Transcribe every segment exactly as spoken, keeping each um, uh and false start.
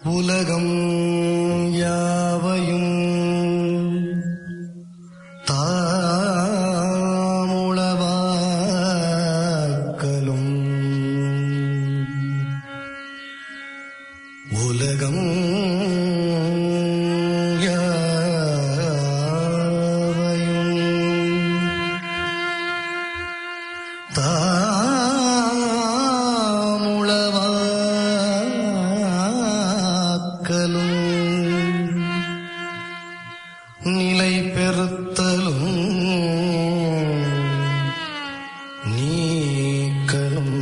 உலகம் யாவையும் தாமுளவாக்கலும் உலகம் நிலை பெறுத்தலும் நீக்கலும்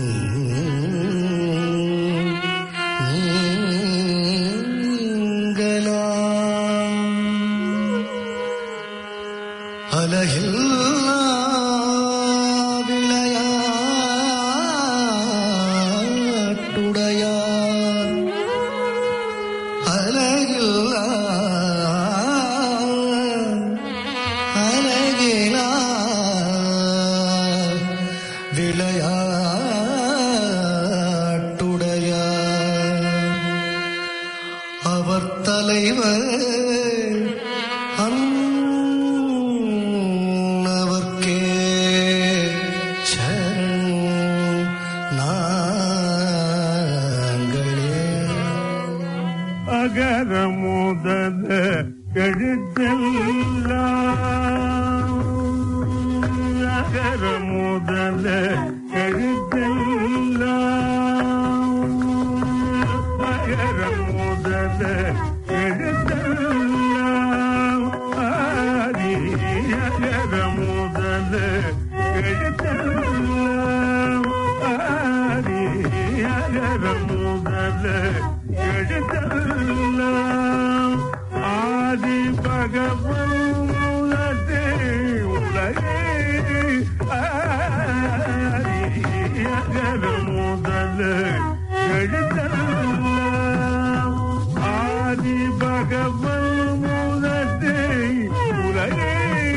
நீங்கலாம் அலகில்லா விளையாட்டுடையார் அலகில்லா அவர் தலைவர் அன்னவர்க்கே சரண் நாங்களே. அகர முதல எழுத்தெல்லாம் அகர முதல எழுத்தெல்லாம் அகர முதல எழுத்தெல்லாம் ஆதி அகர முதல எழுத்தெல்லாம் ஆதி அகர முதல எழுத்தெல்லாம் ஆதி பகவன் மூலத்தே உலகே ஆதி அகர முதல எழுத்தெல்லாம் ஆதி பகவன் மூலத்தே உலகே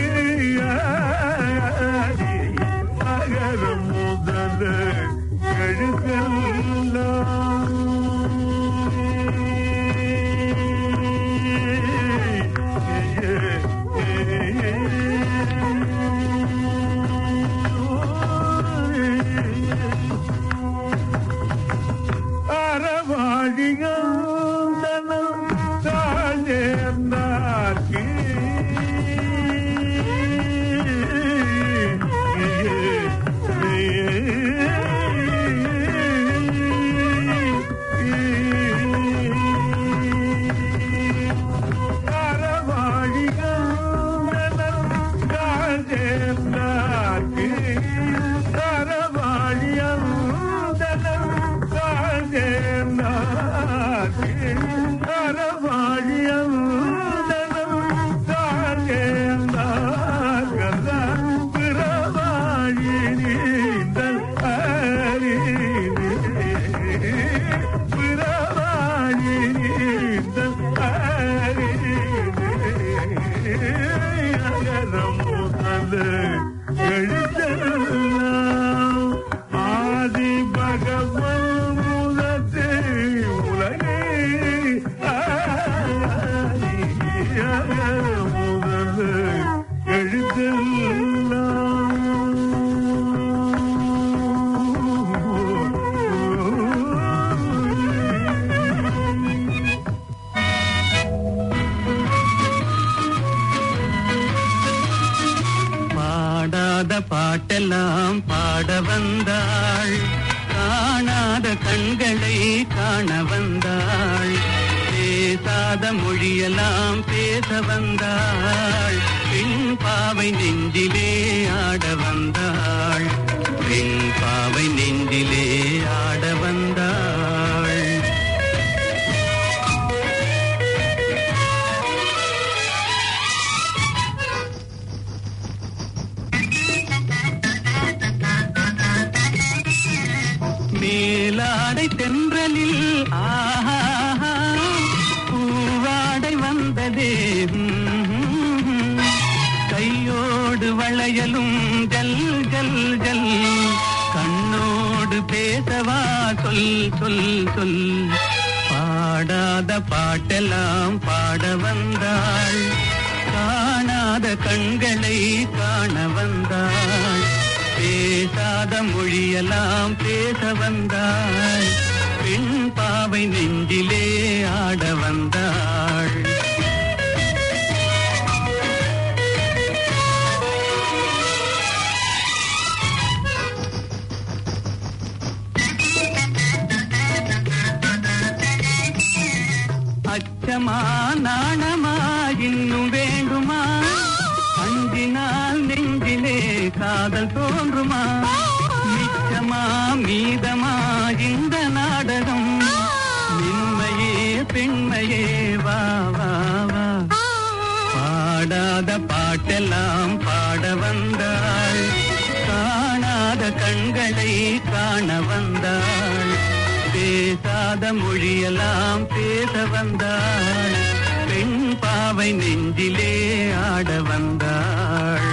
ஆதி அகர முதல எழுத்தெல்லாம் அறவாழிகாந்தனம் தாழ்ந்தார்க்கு ஆதி பகவன் மூலத்தே உலகே ஆதி முதல் எழுத்தெல்லாம் பாடாத பாட்டெல்லாம் பாட வந்தாள், காணாத கண்களை காண வந்தாள், பேசாத மொழியெல்லாம் பேச வந்தாள், பெண் பாவை நெஞ்சிலே ஆட வந்தாள், பெண் பாவை நெஞ்சிலே ஆட வந்தாள். மேலாடை தென்றலில் ஆஹா பூவாடை வந்ததே, கையோடு வளையலும் ஜல் ஜல் ஜல், கண்ணோடு பேசவா சொல் சொல் சொல், பாடாத பாட்டெல்லாம் பாட வந்தாள், காணாத கண்களை காண வந்தாள், பேசாத மொழியெல்லாம் பேச வந்தாள், பெண் பாவை நெஞ்சிலே ஆட வந்தாள். அச்சமா நாணமா இன்னும் வேண்டுமா, அஞ்சினால் நெஞ்சிலே காதல் தோன்றுமா, மிச்சமா மீதமா இந்த நாடகம், மென்மையே பெண்மையே வா வா வா. பாடாத பாட்டெல்லாம் பாட வந்தாள், காணாத கண்களை காண வந்தாள், பேசாத மொழியெல்லாம் பேச வந்தாள், பெண் பாவை நெஞ்சிலே ஆட வந்தாள்.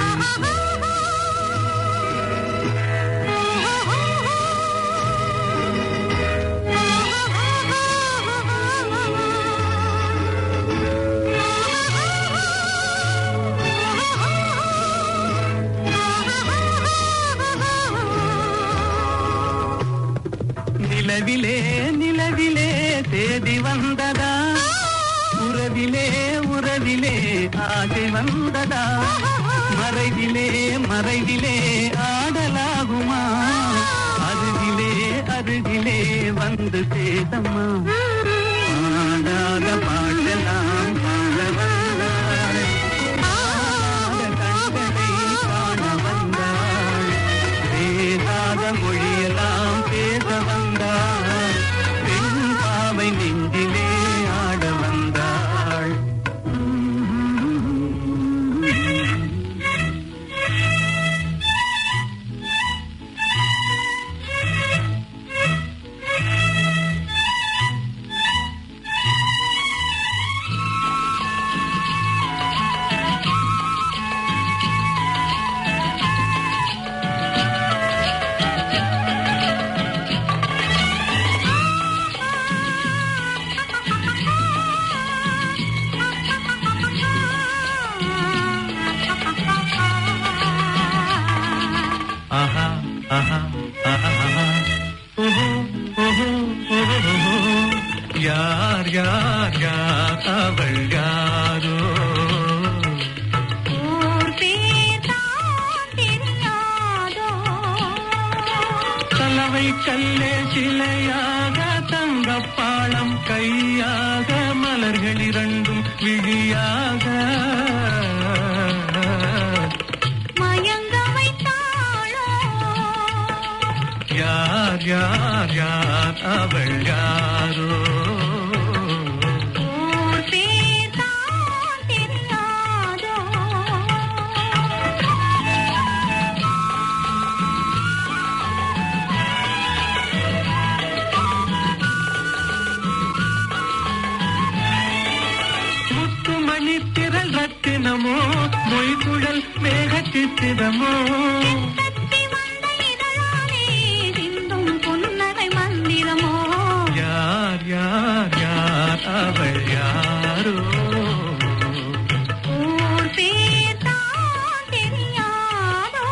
நிலவிலே நிலவிலே தேடி வந்ததா, உறவிலே உறவிலே ஆசை வந்ததா, மறைவிலே மறைவிலே ஆடலாகுமா, அருகிலே அருகிலே வந்து சேதம்மா. பாடாத பாடலாம் பாட வந்தாள், கண்களை காண வந்தாள், பேசாத மொழியெல்லாம் பேச வந்தாள், பெண் பாவை நெஞ்சிலே ஆட வந்தாள். ஆஹா ஆஹா ஆஹா ஓஹோ ஓஹோ ஓஹோ, யார் யார் யார் அவள் யாரோ, கலவை கல்லே சிலையாக தங்கப்பாளம் கையாக மலர்கள் இரண்டும் விழியாக யார் யார் யார் அவள் யாரோ, முத்துமணி திரள் ரத்தினமோ, மொய்குழல் மேக சித்திரமோ, யார் யார் யார் அவள் யாரோ, ஊர் பேர்தான் தெரியாதோ.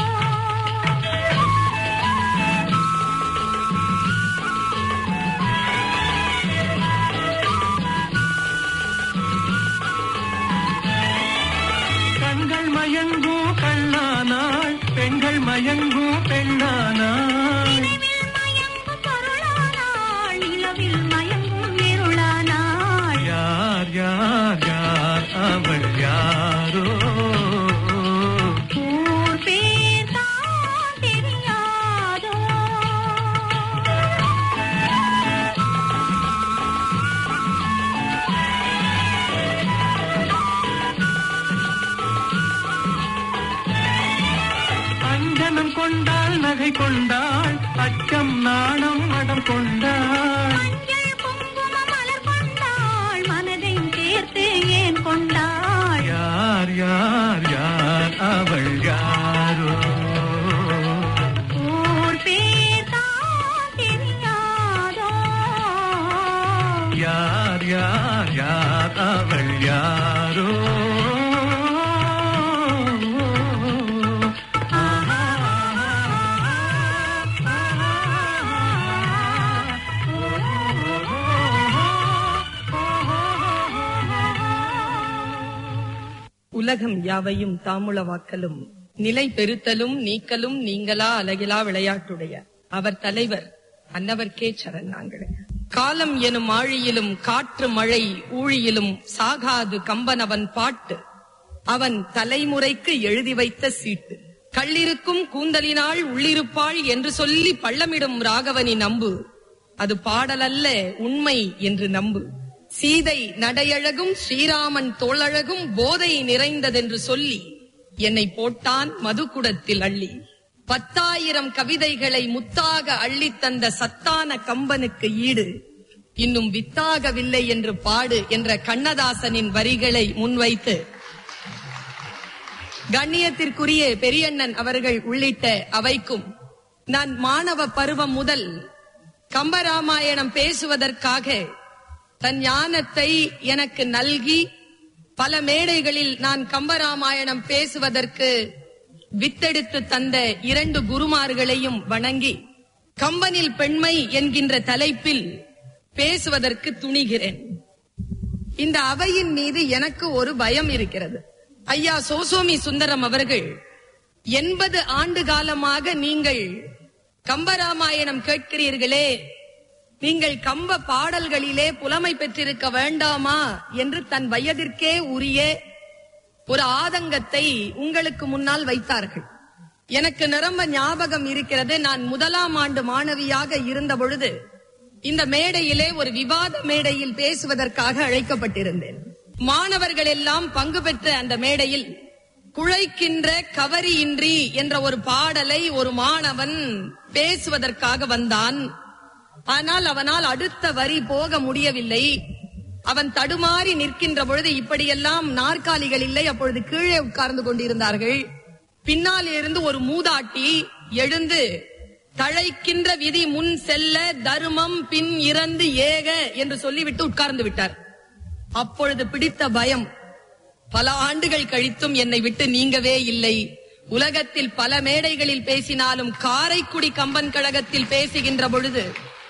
கண்கள் மயங்கும் கண்ணானாள், பெண்கள் மயங்கும் பெண்ணானாள், யார் யார் யார் அவள் யாரோ, ஊர் பேர்தான் தெரியாதோ. அஞ்சனம் கொண்டாள் நகை கொண்டாள், அச்சம் நாணம் மடம் கொண்டாள், கொண்டாள், யார் யார் யார் அவள் யாரோ, ஊர் பேர்தான் தெரியாதோ, யார் உலகம் யாவையும் தாமுளவாக்கலும் நிலை பெருத்தலும் நீக்கலும் நீங்களா அலகிலா விளையாட்டுடைய அவர் தலைவர் அன்னவர்க்கே சரண் நாங்கள். காலம் எனும் ஆழியிலும் காற்று மழை ஊழியிலும் சாகாது கம்பன் அவன் பாட்டு, அவன் தலைமுறைக்கு எழுதி வைத்த சீட்டு. கள்ளிருக்கும் கூந்தலினாள் உள்ளிருப்பாள் என்று சொல்லி பள்ளமிடும் ராகவனி நம்பு, அது பாடலல்ல உண்மை என்று நம்பு. சீதை நடையழகும் ஸ்ரீராமன் தோளழகும் போதை நிறைந்ததென்று சொல்லி என்னை போட்டான் மதுகுடத்தில் அள்ளி. பத்தாயிரம் கவிதைகளை முத்தாக அள்ளித் தந்த சத்தான கம்பனுக்கு ஈடு இன்னும் வித்தாகவில்லை என்று பாடு என்ற கண்ணதாசனின் வரிகளை முன்வைத்து கண்ணியத்திற்குரிய பெரியண்ணன் அவர்கள் உள்ளிட்ட அவைக்கும் நான் மாணவ பருவம் முதல் கம்பராமாயணம் பேசுவதற்காக தன் ஞானத்தை எனக்கு நல்கி பல மேடைகளில் நான் கம்பராமாயணம் பேசுவதற்கு வித்தெடுத்து தந்த இரண்டு குருமார்களையும் வணங்கி கம்பனில் பெண்மை என்கின்ற தலைப்பில் பேசுவதற்கு துணிகிறேன். இந்த அவையின் மீது எனக்கு ஒரு பயம் இருக்கிறது. ஐயா சோசோமி சுந்தரம் அவர்கள் எண்பது ஆண்டு காலமாக நீங்கள் கம்பராமாயணம் கேட்கிறீர்களே, நீங்கள் கம்ப பாடல்களிலே புலமை பெற்றிருக்க வேண்டாமா என்று தன் வயதிற்கே உரிய ஒரு ஆதங்கத்தை உங்களுக்கு முன்னால் வைத்தார்கள். எனக்கு நிரம்ப ஞாபகம் இருக்கிறது. நான் முதலாம் ஆண்டு மாணவியாக இருந்த பொழுது இந்த மேடையிலே ஒரு விவாத மேடையில் பேசுவதற்காக அழைக்கப்பட்டிருந்தேன். மாணவர்கள் எல்லாம் பங்கு பெற்ற அந்த மேடையில் குழைக்கின்ற கவரியின்றி என்ற ஒரு பாடலை ஒரு மாணவன் பேசுவதற்காக வந்தான். ஆனால் அவனால் அடுத்த வரி போக முடியவில்லை. அவன் தடுமாறி நிற்கின்ற பொழுது, இப்படியெல்லாம் நாற்காலிகள் இல்லை, அப்பொழுது கீழே உட்கார்ந்து கொண்டிருந்தார்கள். பின்னால் இருந்து ஒரு மூதாட்டி எழுந்து தழைக்கின்ற விதி முன் செல்ல தர்மம் பின் இறந்து ஏக என்று சொல்லிவிட்டு உட்கார்ந்து விட்டார். அப்பொழுது பிடித்த பயம் பல ஆண்டுகள் கழித்தும் என்னை விட்டு நீங்கவே இல்லை. உலகத்தில் பல மேடைகளில் பேசினாலும் காரைக்குடி கம்பன் கழகத்தில் பேசுகின்ற பொழுது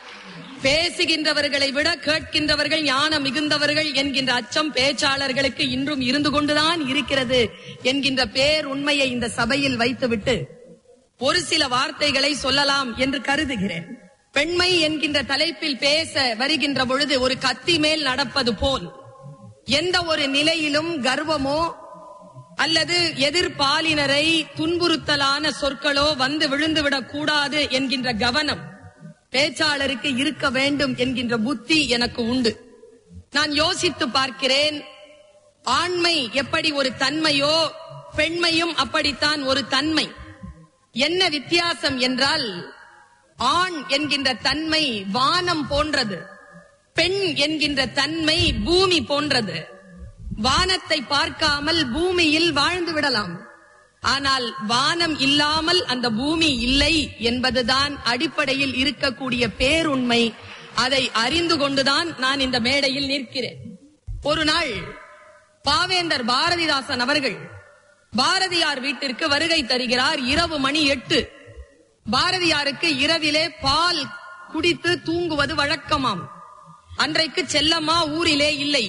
பேசுகின்றவர்களை விட கேட்கின்றவர்கள் ஞானம் மிகுந்தவர்கள் என்கின்ற அச்சம் பேச்சாளர்களுக்கு இன்றும் இருந்து கொண்டுதான் இருக்கிறது என்கின்ற பேர் உண்மையை இந்த சபையில் வைத்துவிட்டு ஒரு சில வார்த்தைகளை சொல்லலாம் என்று கருதுகிறேன். பெண்மை என்கின்ற தலைப்பில் பேச வருகின்ற பொழுது ஒரு கத்தி மேல் நடப்பது போல் எந்த ஒரு நிலையிலும் கர்வமோ அல்லது எதிர்பாலினரை துன்புறுத்தலான சொற்களோ வந்து விழுந்துவிடக் கூடாது என்கின்ற கவனம் பேச்சாளருக்கு இருக்க வேண்டும் என்கின்ற புத்தி எனக்கு உண்டு. நான் யோசித்து பார்க்கிறேன், ஆண்மை எப்படி ஒரு தன்மையோ பெண்மையும் அப்படித்தான் ஒரு தன்மை. என்ன வித்தியாசம் என்றால், ஆண் என்கின்ற தன்மை வானம் போன்றது, பெண் என்கின்ற தன்மை பூமி போன்றது. வானத்தை பார்க்காமல் பூமியில் வாழ்ந்து விடலாம், ஆனால் வானம் இல்லாமல் அந்த பூமி இல்லை என்பதுதான் அடிப்படையில் இருக்கக்கூடிய பேருண்மை. அதை அறிந்து கொண்டுதான் நான் இந்த மேடையில் நிற்கிறேன். ஒரு நாள் பாவேந்தர் பாரதிதாசன் அவர்கள் பாரதியார் வீட்டிற்கு வருகை தருகிறார். இரவு மணி எட்டு. பாரதியாருக்கு இரவிலே பால் குடித்து தூங்குவது வழக்கமாம். அன்றைக்கு செல்லம்மா ஊரிலே இல்லை.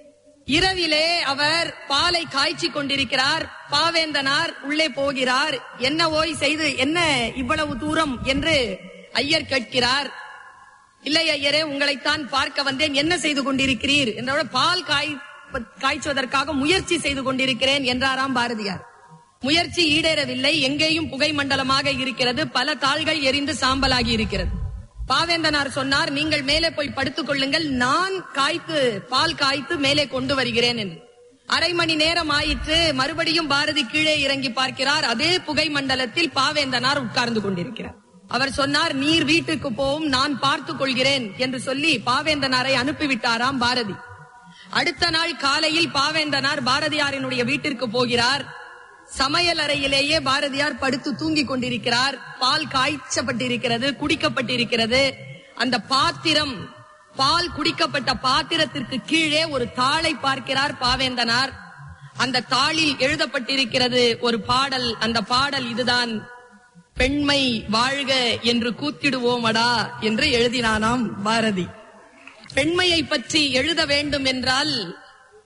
இரவிலே அவர் பாலை காய்ச்சி கொண்டிருக்கிறார். பாவேந்தனார் உள்ளே போகிறார். என்ன ஓய் செய்து என்ன இவ்வளவு தூரம் என்று ஐயர் கேட்கிறார். இல்லை ஐயரே, உங்களைத்தான் பார்க்க வந்தேன். என்ன செய்து கொண்டிருக்கிறீர் என்றோட, பால் காய் காய்ச்சுவதற்காக முயற்சி செய்து கொண்டிருக்கிறேன் என்றாராம் பாரதியார். முயற்சி ஈடேறவில்லை. எங்கேயும் புகை மண்டலமாக இருக்கிறது. பல தாள்கள் எரிந்து சாம்பலாகி இருக்கிறது. பாவேந்தனார் சொன்னார், நீங்கள் மேலே போய் படுத்துக் கொள்ளுங்கள், நான் காய்த்து பால் காய்த்து மேலே கொண்டு வருகிறேன் என்று. அரை மணி நேரம் ஆயிற்று. மறுபடியும் பாரதி கீழே இறங்கி பார்க்கிறார். அதே புகை மண்டலத்தில் பாவேந்தனார் உட்கார்ந்து கொண்டிருக்கிறார். அவர் சொன்னார், நீர் வீட்டுக்கு போவும், நான் பார்த்துக் கொள்கிறேன் என்று சொல்லி பாவேந்தனாரை அனுப்பிவிட்டாராம் பாரதி. அடுத்த நாள் காலையில் பாவேந்தனார் பாரதியாரினுடைய வீட்டிற்கு போகிறார். சமையல் அறையிலேயே பாரதியார் படுத்து தூங்கிக் கொண்டிருக்கிறார். பால் காய்ச்சப்பட்டிருக்கிறது, குடிக்கப்பட்டிருக்கிறது. அந்த பாத்திரம், பால் குடிக்கப்பட்ட பாத்திரத்திற்கு கீழே ஒரு தாளை பார்க்கிறார் பாவேந்தனார். அந்த தாளில் எழுதப்பட்டிருக்கிறது ஒரு பாடல். அந்த பாடல் இதுதான்: பெண்மை வாழ்க என்று கூத்திடுவோமடா என்று எழுதினானாம் பாரதி. பெண்மையை பற்றி எழுத வேண்டும் என்றால்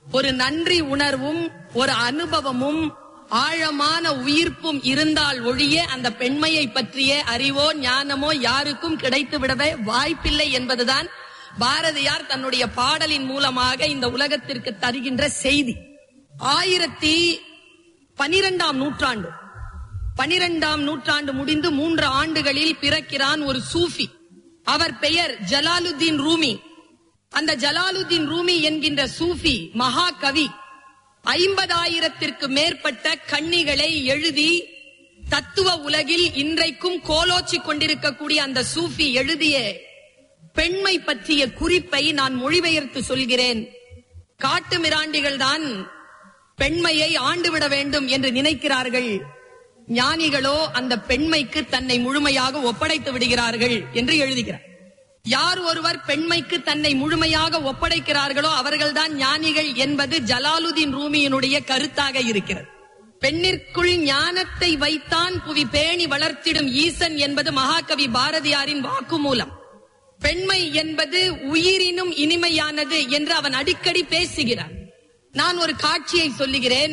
ஒரு நன்றி உணர்வும் ஒரு அனுபவமும் ஆழமான உயிர்ப்பும் இருந்தால் ஒழிய அந்த பெண்மையை பற்றிய அறிவோ ஞானமோ யாருக்கும் கிடைத்து விடவே வாய்ப்பில்லை என்பதுதான் பாரதியார் தன்னுடைய பாடலின் மூலமாக இந்த உலகத்திற்கு தருகின்ற செய்தி. ஆயிரத்தி பனிரெண்டாம் நூற்றாண்டு பனிரெண்டாம் நூற்றாண்டு முடிந்து மூன்று ஆண்டுகளில் பிறக்கிறான் ஒரு சூஃபி. அவர் பெயர் ஜலாலுத்தீன் ரூமி. அந்த ஜலாலுத்தீன் ரூமி என்கின்ற சூஃபி மகா கவி. ஐம்பதாயிரத்திற்கு மேற்பட்ட கண்ணிகளை எழுதி தத்துவ உலகில் இன்றைக்கும் கோலோச்சி கொண்டிருக்கக்கூடிய அந்த சூஃபி எழுதிய பெண்மை பற்றிய குறிப்பை நான் மொழிபெயர்த்து சொல்கிறேன். காட்டு மிராண்டிகள் தான் பெண்மையை ஆண்டுவிட வேண்டும் என்று நினைக்கிறார்கள். ஞானிகளோ அந்த பெண்மைக்கு தன்னை முழுமையாக ஒப்படைத்து விடுகிறார்கள் என்று எழுதுகிறார். யார் ஒருவர் பெண்மைக்கு தன்னை முழுமையாக ஒப்படைக்கிறார்களோ அவர்கள்தான் ஞானிகள் என்பது ஜலாலுத்தீன் ரூமியினுடைய கருத்தாக இருக்கிறது. பெண்ணிற்குள் ஞானத்தை வைத்தான் புவி பேணி வளர்த்திடும் ஈசன் என்பது மகாகவி பாரதியாரின் வாக்குமூலம். பெண்மை என்பது உயிரினும் இனிமையானது என்று அவன் அடிக்கடி பேசுகிறான். நான் ஒரு காட்சியை சொல்லுகிறேன்.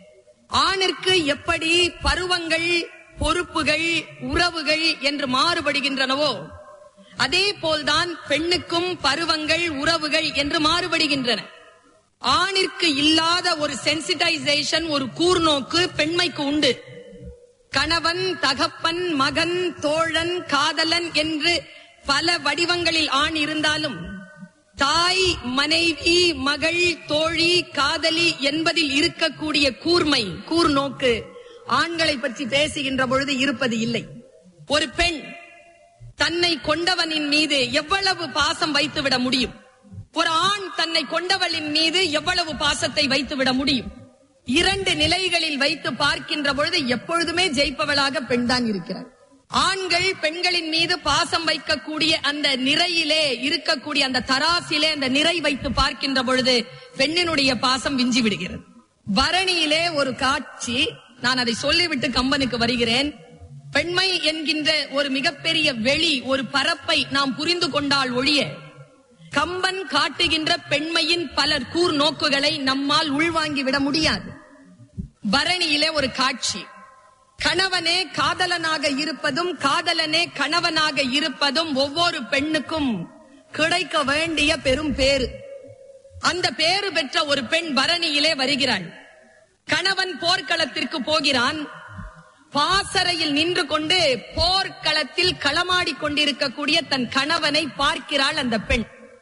ஆணிற்கு எப்படி பருவங்கள், பொறுப்புகள், உறவுகள் என்று மாறுபடுகின்றனவோ அதே போல்தான் பெண்ணுக்கும் பருவங்கள், உறவுகள் என்று மாறுபடுகின்றன. ஆணிற்கு இல்லாத ஒரு சென்சிடைசேஷன், ஒரு கூர்நோக்கு பெண்மைக்கு உண்டு. கணவன், தகப்பன், மகன், தோழன், காதலன் என்று பல வடிவங்களில் ஆண் இருந்தாலும் தாய், மனைவி, மகள், தோழி, காதலி என்பதில் இருக்கக்கூடிய கூர்மை, கூர்நோக்கு ஆண்களை பற்றி பேசுகின்ற பொழுது இருப்பது இல்லை. ஒரு பெண் தன்னை கொண்டவனின் மீது எவ்வளவு பாசம் வைத்துவிட முடியும்? ஒரு ஆண் தன்னை கொண்டவளின் மீது எவ்வளவு பாசத்தை வைத்துவிட முடியும்? இரண்டு நிலைகளில் வைத்து பார்க்கின்ற பொழுது எப்பொழுதுமே ஜெயிப்பவளாக பெண் தான் இருக்கிறார். ஆண்கள் பெண்களின் மீது பாசம் வைக்கக்கூடிய அந்த நிறையிலே இருக்கக்கூடிய அந்த தராசிலே அந்த நிறை வைத்து பார்க்கின்ற பொழுது பெண்ணினுடைய பாசம் விஞ்சி விடுகிறது. பரணியிலே ஒரு காட்சி, நான் அதை சொல்லிவிட்டு கம்பனுக்கு வருகிறேன். பெண்மை என்கின்ற ஒரு மிகப்பெரிய வெளி, ஒரு பரப்பை நாம் புரிந்து கொண்டால் ஒழிய கம்பன் காட்டுகின்ற பெண்மையின் பல கூர் நோக்குகளை நம்மால் உள்வாங்கிவிட முடியாது. பரணியிலே ஒரு காட்சி, கணவனே காதலனாக இருப்பதும் காதலனே கணவனாக இருப்பதும் ஒவ்வொரு பெண்ணுக்கும் கிடைக்க வேண்டிய பெரும் பேரு. அந்த பேரு பெற்ற ஒரு பெண் பரணியிலே வருகிறாள். கணவன் போர்க்களத்திற்கு போகிறான். பாசறையில் நின்று கொண்டு போர்க்களத்தில் களமாடி கொண்டிருக்கக்கூடிய தன் கணவனை பார்க்கிறாள் அந்த பெண்.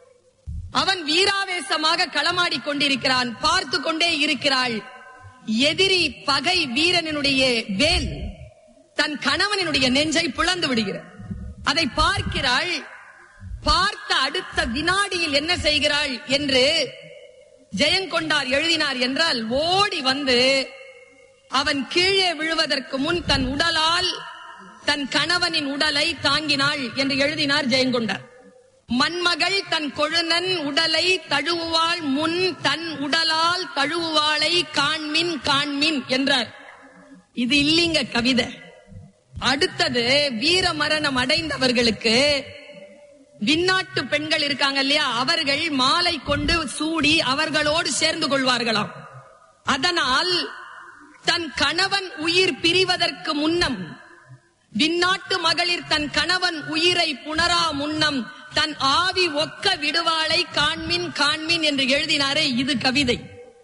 அவன் வீராவேசமாக களமாடி கொண்டிருக்கிறான். பார்த்து கொண்டே இருக்கிறாள். எதிரி பகை வீரனுடைய வேல் தன் கணவனுடைய நெஞ்சை பிளந்து விடுகிறார். அதை பார்க்கிறாள். பார்த்த அடுத்த வினாடியில் என்ன செய்கிறாள் என்று ஜெயங்கொண்டார் எழுதினார் என்றால், ஓடி வந்து அவன் கீழே விழுவதற்கு முன் தன் உடலால் தன் கணவனின் உடலை தாங்கினாள் என்று எழுதினார் ஜெயங்கொண்டார். மண்மகள் தன் கொழுநன் உடலை தழுவுவாள் முன் தன் உடலால் தழுவுவாளை காண்மின் காண்மின் என்றார். இது இல்லீங்க கவிதை. அடுத்தது, வீர மரணம் அடைந்தவர்களுக்கு விண்ணாட்டு பெண்கள் இருக்காங்க இல்லையா, அவர்கள் மாலை கொண்டு சூடி அவர்களோடு சேர்ந்து கொள்வார்களாம். அதனால் தன் கணவன் உயிர் பிரிவதற்கு முன்னம் விண்ணாட்டு மகளிர் தன் கணவன் உயிரை புணரா முன்னம் தன் ஆவி ஒக்க விடுவாளை காண்மின் காண்மின் என்று எழுதினாரே, இது கவிதை.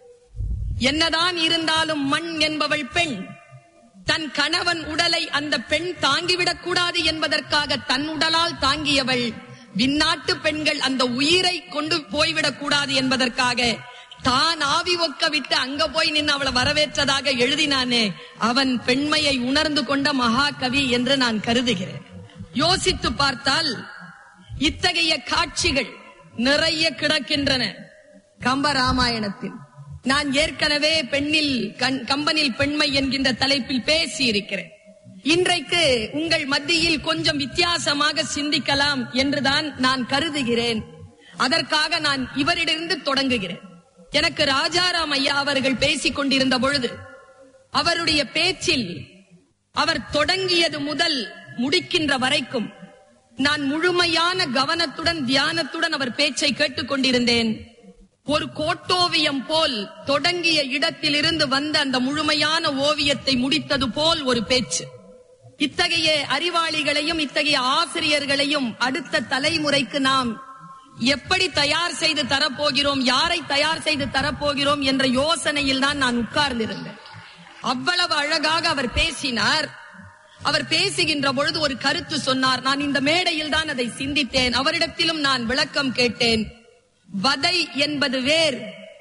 என்னதான் இருந்தாலும் மண் என்பவள் பெண். தன் கணவன் உடலை அந்த பெண் தாங்கிவிடக் கூடாது என்பதற்காக தன் உடலால் தாங்கியவள். விண்ணாட்டு பெண்கள் அந்த உயிரை கொண்டு போய்விடக் கூடாது என்பதற்காக தான் ஆவி ஒக்க விட்டு அங்க போய் நின்று அவளை வரவேற்றதாக எழுதினானே, அவன் பெண்மையை உணர்ந்து கொண்ட மகாகவி என்று நான் கருதுகிறேன். யோசித்து பார்த்தால் இத்தகைய காட்சிகள் நிறைய கிடக்கின்றன கம்பராமாயணத்தில். நான் ஏற்கனவே பெண்ணில் கம்பனில் பெண்மை என்கின்ற தலைப்பில் பேசி இருக்கிறேன். இன்றைக்கு உங்கள் மத்தியில் கொஞ்சம் வித்தியாசமாக சிந்திக்கலாம் என்றுதான் நான் கருதுகிறேன். அதற்காக நான் இவரிடமிருந்து தொடங்குகிறேன். எனக்கு ராஜாராம் ஐயா அவர்கள் பேசிக் கொண்டிருந்த பொழுது அவருடைய பேச்சில் அவர் தொடங்கியது முதல் முடிக்கின்ற வரைக்கும் நான் முழுமையான கவனத்துடன் தியானத்துடன் அவர் பேச்சை கேட்டுக் கொண்டிருந்தேன். ஒரு கோட்டோவியம் போல் தொடங்கிய இடத்திலிருந்து வந்த அந்த முழுமையான ஓவியத்தை முடித்தது போல் ஒரு பேச்சு. இத்தகைய அறிவாளிகளையும் இத்தகைய ஆசிரியர்களையும் அடுத்த தலைமுறைக்கு நாம் எப்படி தயார் செய்து தரப்போகிறோம், யாரை தயார் செய்து தரப்போகிறோம் என்ற யோசனையில் தான் நான் உட்கார்ந்திருந்தேன். அவ்வளவு அழகாக அவர் பேசினார். அவர் பேசுகின்ற பொழுது ஒரு கருத்து சொன்னார். நான் இந்த மேடையில் தான் அதை சிந்தித்தேன். அவரிடத்திலும் நான் விளக்கம் கேட்டேன். வதை என்பது வேறு,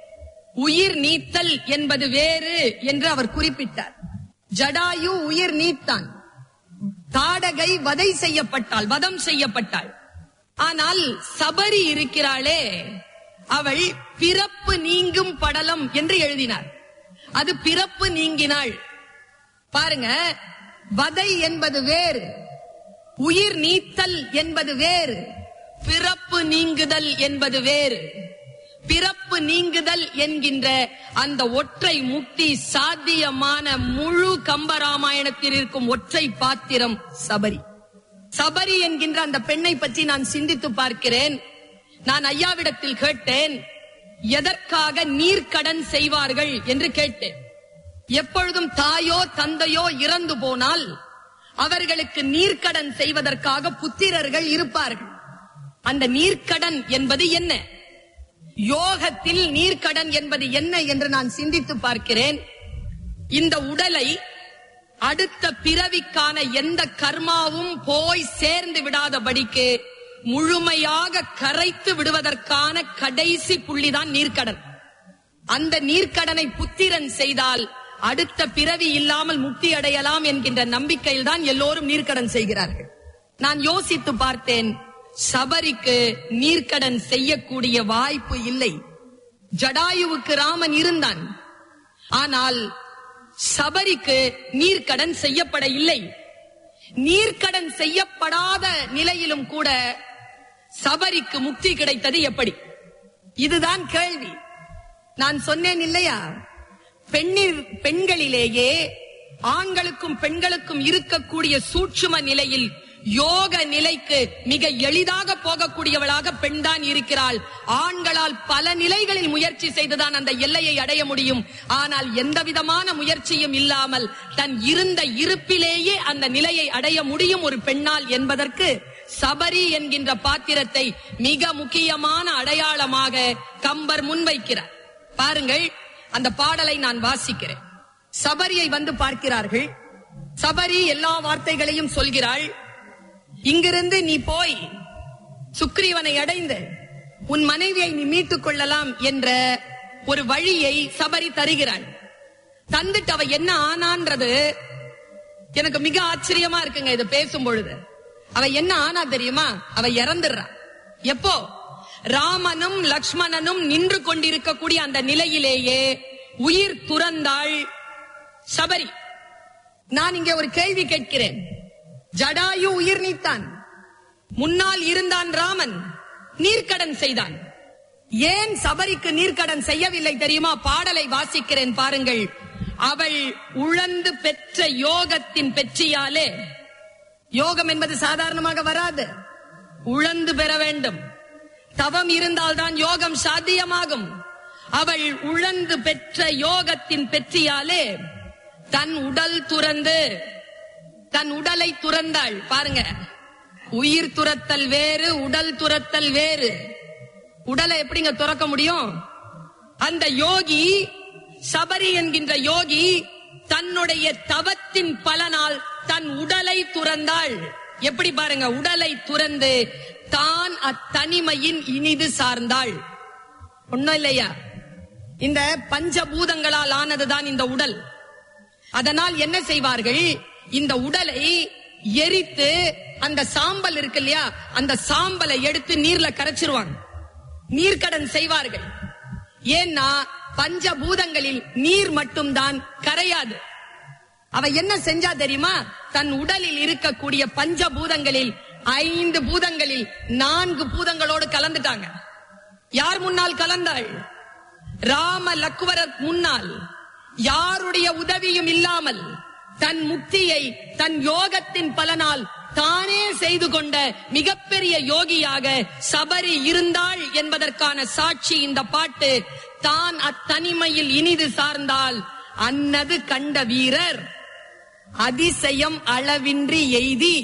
உயிர் நீத்தல் என்பது வேறு என்று அவர் குறிப்பிட்டார். ஜடாயு உயிர் நீத்தான், தாடகை வதை செய்யப்பட்டாள், வதம் செய்யப்பட்டாள். ஆனால் சபரி இருக்கிறாளே, அவள் பிறப்பு நீங்கும் படலம் என்று எழுதினார். அது பிறப்பு நீங்கினாள். பாருங்க, வதை என்பது வேறு, உயிர் நீத்தல் என்பது வேறு, பிறப்பு நீங்குதல் என்பது வேறு. பிறப்பு நீங்குதல் என்கின்ற அந்த ஒற்றை முக்தி சாத்தியமான முழு கம்பராமாயணத்தில் இருக்கும் ஒற்றை பாத்திரம் சபரி. சபரி என்கின்ற அந்த பெண்ணை பற்றி நான் சிந்தித்து பார்க்கிறேன். நான் ஐயாவிடத்தில் கேட்டேன், எதற்காக நீர்க்கடன் செய்வார்கள் என்று கேட்டேன். எப்பொழுதும் தாயோ தந்தையோ இறந்து போனால் அவர்களுக்கு நீர்க்கடன் செய்வதற்காக புத்திரர்கள் இருப்பார்கள். அந்த நீர்க்கடன் என்பது என்ன, யோகத்தில் நீர்க்கடன் என்பது என்ன என்று நான் சிந்தித்து பார்க்கிறேன். இந்த உடலை அடுத்த பிறவிக்கான எந்த கர்மாவும் போய் சேர்ந்து விடாதபடிக்கு முழுமையாக கரைத்து விடுவதற்கான கடைசி புள்ளிதான் நீர்க்கடன். அந்த நீர்க்கடனை புத்திரன் செய்தால் அடுத்த பிறவி இல்லாமல் முக்தி அடையலாம் என்கின்ற நம்பிக்கையில் தான் எல்லோரும் நீர்க்கடன் செய்கிறார்கள். நான் யோசித்து பார்த்தேன், சபரிக்கு நீர்க்கடன் செய்யக்கூடிய வாய்ப்பு இல்லை. ஜடாயுவுக்கு ராமன் இருந்தான், ஆனால் சபரிக்கு நீர்க்கடன் செய்யப்பட இல்லை. நீர்க்கடன் செய்யப்படாத நிலையிலும் கூட சபரிக்கு முக்தி கிடைத்தது எப்படி? இதுதான் கேள்வி. நான் சொன்னேன் இல்லையா, பெண்ணில் பெண்களிலேயே ஆண்களுக்கும் பெண்களுக்கும் இருக்கக்கூடிய சூட்சும நிலையில் யோக நிலைக்கு மிக எளிதாக போகக்கூடியவளாக பெண்தான் இருக்கிறாள். ஆண்களால் பல நிலைகளில் முயற்சி செய்துதான் அந்த எல்லையை அடைய முடியும். ஆனால் எந்த விதமான முயற்சியும் இல்லாமல் தன் இருந்த இருப்பிலேயே அந்த நிலையை அடைய முடியும் ஒரு பெண்ணால் என்பதற்கு சபரி என்கின்ற பாத்திரத்தை மிக முக்கியமான அடையாளமாக கம்பர் முன்வைக்கிறார். பாருங்கள், அந்த பாடலை நான் வாசிக்கிறேன். சபரியை வந்து பார்க்கிறார்கள். சபரி எல்லா வார்த்தைகளையும் சொல்கிறாள். இங்கிருந்து நீ போய் சுக்ரீவனை அடைந்து உன் மனைவியை நீ மீட்டுக் கொள்ளலாம் என்ற ஒரு வழியை சபரி தருகிறாள். தந்துட்டு அவ என்ன ஆனான்றது எனக்கு மிக ஆச்சரியமா இருக்குங்க. இது பேசும் பொழுது அவ என்ன ஆனா தெரியுமா? அவ இறந்துடுறா. எப்போ? ராமனும் லக்ஷ்மணனும் நின்று கொண்டிருக்கக்கூடிய அந்த நிலையிலேயே உயிர் துறந்தாள் சபரி. நான் இங்கே ஒரு கேள்வி கேட்கிறேன். ஜடாயு உயிர் நீத்தான், முன்னால் இருந்தான் ராமன், நீர்க்கடன் செய்தான். ஏன் சபரிக்கு நீர்க்கடன் செய்யவில்லை தெரியுமா? பாடலை வாசிக்கிறேன் பாருங்கள். அவள் உழந்து பெற்ற யோகத்தின் பெற்றியாலே, யோகம் என்பது சாதாரணமாக வராது, உழந்து பெற வேண்டும். தவம் இருந்தால்தான் யோகம் சாத்தியமாகும். அவள் உழந்து பெற்ற யோகத்தின் பெற்றியாலே தன் உடல் துறந்து, தன் உடலை துறந்தாள். பாருங்க, உயிர் துறத்தல் வேறு, உடல் துறத்தல் வேறு. உடலை எப்படிங்க துறக்க முடியும்? அந்த யோகி, சபரி என்கின்ற யோகி, தன்னுடைய தவத்தின் பலனால் தன் உடலை துறந்தாள். எப்படி பாருங்க, உடலை துறந்து தான் அத்தனிமையின் இனிது சார்ந்தாள். ஒண்ணும் இல்லையா, இந்த பஞ்சபூதங்களால் ஆனதுதான் இந்த உடல். அதனால் என்ன செய்வார்கள், இந்த உடலை எரித்து அந்த சாம்பல் இருக்கு இல்லையா, அந்த சாம்பலை எடுத்து நீர்ல கரைச்சிருவாங்க, நீர்க்கடன் செய்வார்கள். ஏன்னா பஞ்சபூதங்களில் நீர் மட்டும்தான் கரையாது. அவ என்ன செஞ்சா தெரியுமா? தன் உடலில் இருக்கக்கூடிய பஞ்சபூதங்களில் ஐந்து பூதங்களில் நான்கு பூதங்களோடு கலந்துட்டாங்க. யார் முன்னால் கலந்தாள்? ராம லக்குவரர் முன்னால். யாருடைய உதவியும் இல்லாமல் தன் முக்தியை தன் யோகத்தின் பலனால் தானே செய்து கொண்ட மிகப்பெரிய யோகியாக சபரி இருந்தாள் என்பதற்கான சாட்சி இந்த பாட்டு. தான் அத்தனிமையில் இனிது சார்ந்தால் அன்னது கண்ட வீரர் அதிசயம் அளவின்றி எய்தி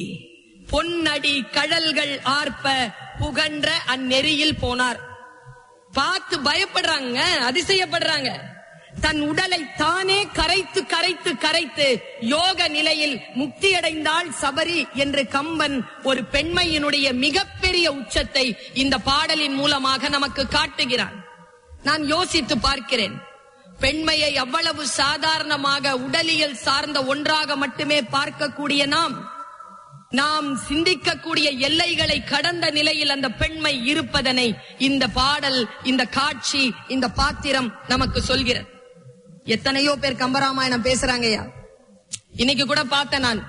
பொன்னடி கழல்கள் ஆர்ப்ப புகன்ற அந்நெறியில் போனார். பார்த்து பயப்படுறாங்க, அதிசயப்படுறாங்க. தன் உடலை தானே கரைத்து கரைத்து கரைத்து யோக நிலையில் முக்தியடைந்தாள் சபரி என்று கம்பன் ஒரு பெண்மையினுடைய மிகப்பெரிய உச்சத்தை இந்த பாடலின் மூலமாக நமக்கு காட்டுகிறான். நான் யோசித்து பார்க்கிறேன், பெண்மையை அவ்வளவு சாதாரணமாக உடலியல் சார்ந்த ஒன்றாக மட்டுமே பார்க்கக்கூடிய நாம் நாம் சிந்திக்கக்கூடிய எல்லைகளை கடந்த நிலையில் அந்த பெண்மை இருப்பதனை இந்த பாடல், இந்த காட்சி, இந்த பாத்திரம் நமக்கு சொல்கிறது. எத்தனையோ பேர் கம்பராமாயணம் பேசுறாங்கய்யா. இன்னைக்கு கூட பார்த்தேன் நான்,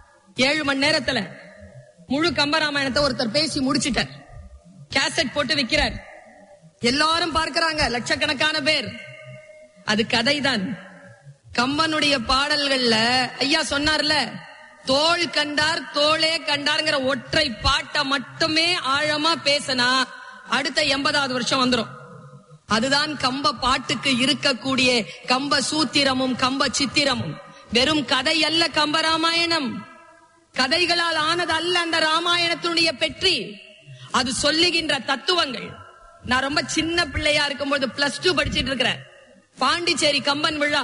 ஏழு மணி நேரத்துல முழு கம்பராமாயணத்தை ஒருத்தர் பேசி முடிச்சிட்டார். கேசட் போட்டு விக்கிறார், எல்லாரும் பார்க்கிறாங்க, லட்சக்கணக்கான பேர். அது கதைதான். கம்பனுடைய பாடல்கள்ல ஐயா சொன்னார்ல, தோள் கண்டார் தோளே கண்டார்ங்கிற ஒற்றை பாட்டை மட்டுமே ஆழமா பேசினா அடுத்த எண்பதாவது வருஷம் வந்துரும். அதுதான் கம்ப பாட்டுக்கு இருக்கக்கூடிய கம்ப சூத்திரமும் கம்ப சித்திரமும். வெறும் கதை அல்ல கம்பராமாயணம், கதைகளால் ஆனது அல்ல அந்த ராமாயணத்தினுடைய பெற்றி. அது சொல்லுகின்ற தத்துவங்கள். நான் ரொம்ப சின்ன பிள்ளையா இருக்கும்போது பிளஸ் டூ படிச்சிட்டு இருக்கிறேன். பாண்டிச்சேரி கம்பன் விழா.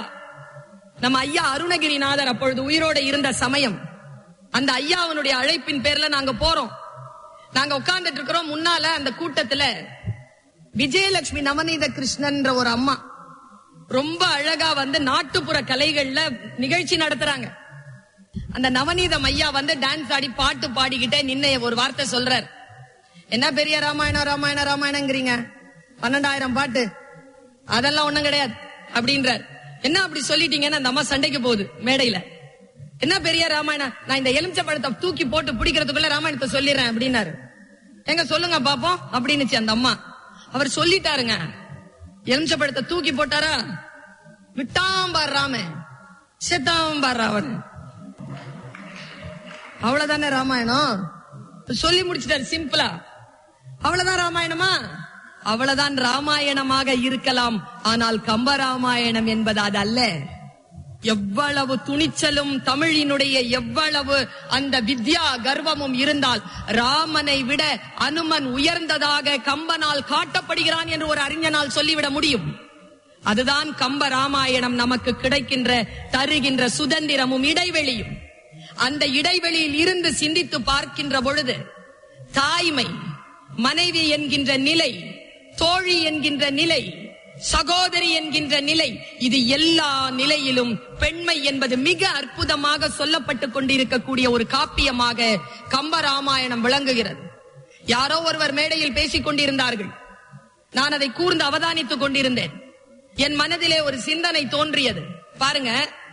நம்ம ஐயா அருணகிரிநாதர் அப்பொழுது உயிரோட இருந்த சமயம். அந்த ஐயாவனுடைய அழைப்பின் பேர்ல நாங்க போறோம். நாங்க உட்கார்ந்துட்டு இருக்கிறோம். முன்னால அந்த கூட்டத்துல விஜயலட்சுமி நவநீத கிருஷ்ணன் ஒரு அம்மா ரொம்ப அழகா வந்து நாட்டுப்புற கலைகள்ல நிகழ்ச்சி நடத்துறாங்க. அந்த நவநீதம் ஐயா வந்து டான்ஸ் ஆடி பாட்டு பாடிக்கிட்டே நின்ன ஒரு வார்த்தை சொல்றார். என்ன பெரிய ராமாயணம் ராமாயணம் ராமாயணங்கிறீங்க, பன்னெண்டாயிரம் பாட்டு, அதெல்லாம் ஒண்ணும் கிடையாது அப்படின்றார். என்ன அப்படி சொல்லிட்டீங்கன்னு அந்த அம்மா சண்டைக்கு போகுது மேடையில. என்ன பெரிய ராமாயணம், நான் இந்த எலுமிச்சை பழத்தை தூக்கி போட்டு பிடிக்கிறதுக்குள்ள ராமாயணத்தை சொல்லிடுறேன் அப்படின்னாரு. எங்க சொல்லுங்க பாப்போம் அப்படின்னுச்சு அந்த அம்மா. அவர் சொல்லிட்டாருங்க, எலுமிச்சை பழத்தை தூக்கி போட்டாரா, விட்டாம்பார் ராம செத்தாம்பார் ராவன், அவ்வளவுதானே ராமாயணம். சொல்லி முடிச்சிட்டாரு சிம்பிளா. அவ்வளவுதான் ராமாயணமா? அவ்வளவுதான் ராமாயணமாக இருக்கலாம். ஆனால் கம்பராமாயணம் என்பது அது அல்ல. எவ்வளவு துணிச்சலும் தமிழினுடைய எவ்வளவு அந்த வித்யா கர்வமும் இருந்தால் ராமனை விட அனுமன் உயர்ந்ததாக கம்பனால் காட்டப்படுகிறான் என்று ஒரு அறிஞனால் சொல்லிவிட முடியும். அதுதான் கம்ப ராமாயணம் நமக்கு கிடைக்கின்ற தருகின்ற சுதந்திரமும் இடைவெளியும். அந்த இடைவெளியில் இருந்து சிந்தித்து பார்க்கின்ற பொழுது தாய்மை, மனைவி என்கின்ற நிலை, தோழி என்கின்ற நிலை, சகோதரி என்கின்ற நிலை, இது எல்லா நிலையிலும் பெண்மை என்பது மிக அற்புதமாக சொல்லப்பட்டுக் கொண்டிருக்கக்கூடிய ஒரு காப்பியமாக கம்பராமாயணம் விளங்குகிறது. யாரோ ஒருவர் மேடையில் பேசிக் கொண்டிருந்தார்கள். நான் அதை கூர்ந்து அவதானித்துக் கொண்டிருந்தேன். என் மனதிலே ஒரு சிந்தனை தோன்றியது. பாருங்க,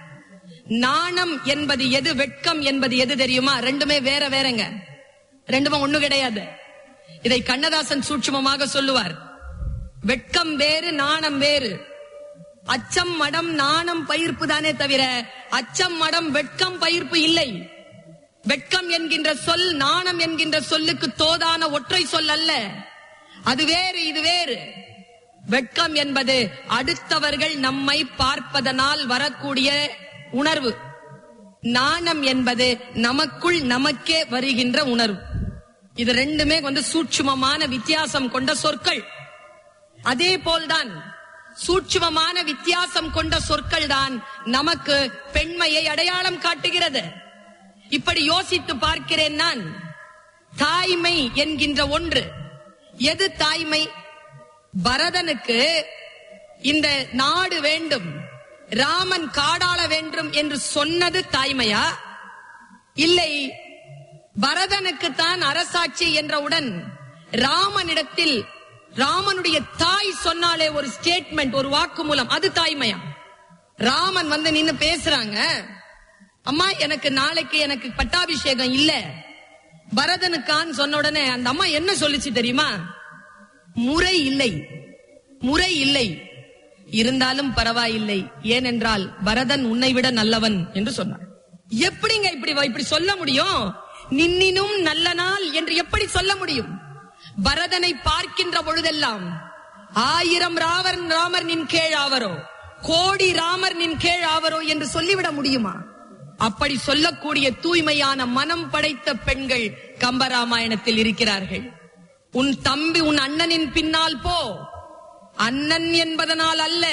நாணம் என்பது எது, வெட்கம் என்பது எது தெரியுமா? ரெண்டுமே வேற வேறங்க, ரெண்டுமே ஒண்ணு கிடையாது. இதை கண்ணதாசன் சூட்சுமமாக சொல்லுவார். வெட்கம் வேறு, நாணம் வேறு. அச்சம் மடம் நாணம் பயிர்ப்பு தானே தவிர அச்சம் மடம் வெட்கம் பயிர்ப்பு இல்லை. வெட்கம் என்கின்ற சொல் நாணம் என்கின்ற சொல்லுக்கு தோதான ஒற்றை சொல் அல்ல. அது வேறு, இது வேறு. வெட்கம் என்பது அடுத்தவர்கள் நம்மை பார்ப்பதனால் வரக்கூடிய உணர்வு. நாணம் என்பது நமக்குள் நமக்கே வருகின்ற உணர்வு. இது ரெண்டுமே வந்து சூட்சுமமான வித்தியாசம் கொண்ட சொற்கள். அதே போல்தான் சூட்சுமமான வித்தியாசம் கொண்ட சொற்கள் தான் நமக்கு பெண்மையை அடையாளம் காட்டுகிறது. இப்படி யோசித்து பார்க்கிறேன் நான். தாய்மை என்கின்ற ஒன்று எது தாய்மை? பரதனுக்கு இந்த நாடு வேண்டும், ராமன் காடாள வேண்டும் என்று சொன்னது தாய்மையா? இல்லை, பரதனுக்கு தான் அரசாட்சி என்றவுடன் ராமனிடத்தில் ராமனுடைய தாய் சொன்னாலே ஒரு ஸ்டேட்மெண்ட், ஒரு வாக்கு மூலம், அது தாய்மையா? ராமன் வந்து நின்னு பேசுறாங்க, அம்மா எனக்கு நாளைக்கு எனக்கு பட்டாபிஷேகம் இல்ல, பரதனுக்கான்னு சொன்ன உடனே அந்த அம்மா என்ன சொல்லிச்சு தெரியுமா? முறை இல்லை, முறை இல்லை, இருந்தாலும் பரவாயில்லை, ஏனென்றால் பரதன் உன்னை விட நல்லவன் என்று சொன்னார். எப்படிங்க இப்படி இப்படி சொல்ல முடியும்? நின்னினும் நல்ல நாள் என்று எப்படி சொல்ல முடியும்? பரதனை பார்க்கின்ற பொழுதெல்லாம் ஆயிரம் ராவர் ராமர் நின் கேள் ஆவரோ, கோடி ராமர் நின் கேள் ஆவரோ என்று சொல்லிவிட முடியுமா? அப்படி சொல்லக்கூடிய தூய்மையான மனம் படைத்த பெண்கள் கம்பராமாயணத்தில் இருக்கிறார்கள். உன் தம்பி உன் அண்ணனின் பின்னால் போ, அண்ணன் என்பதனால் அல்ல,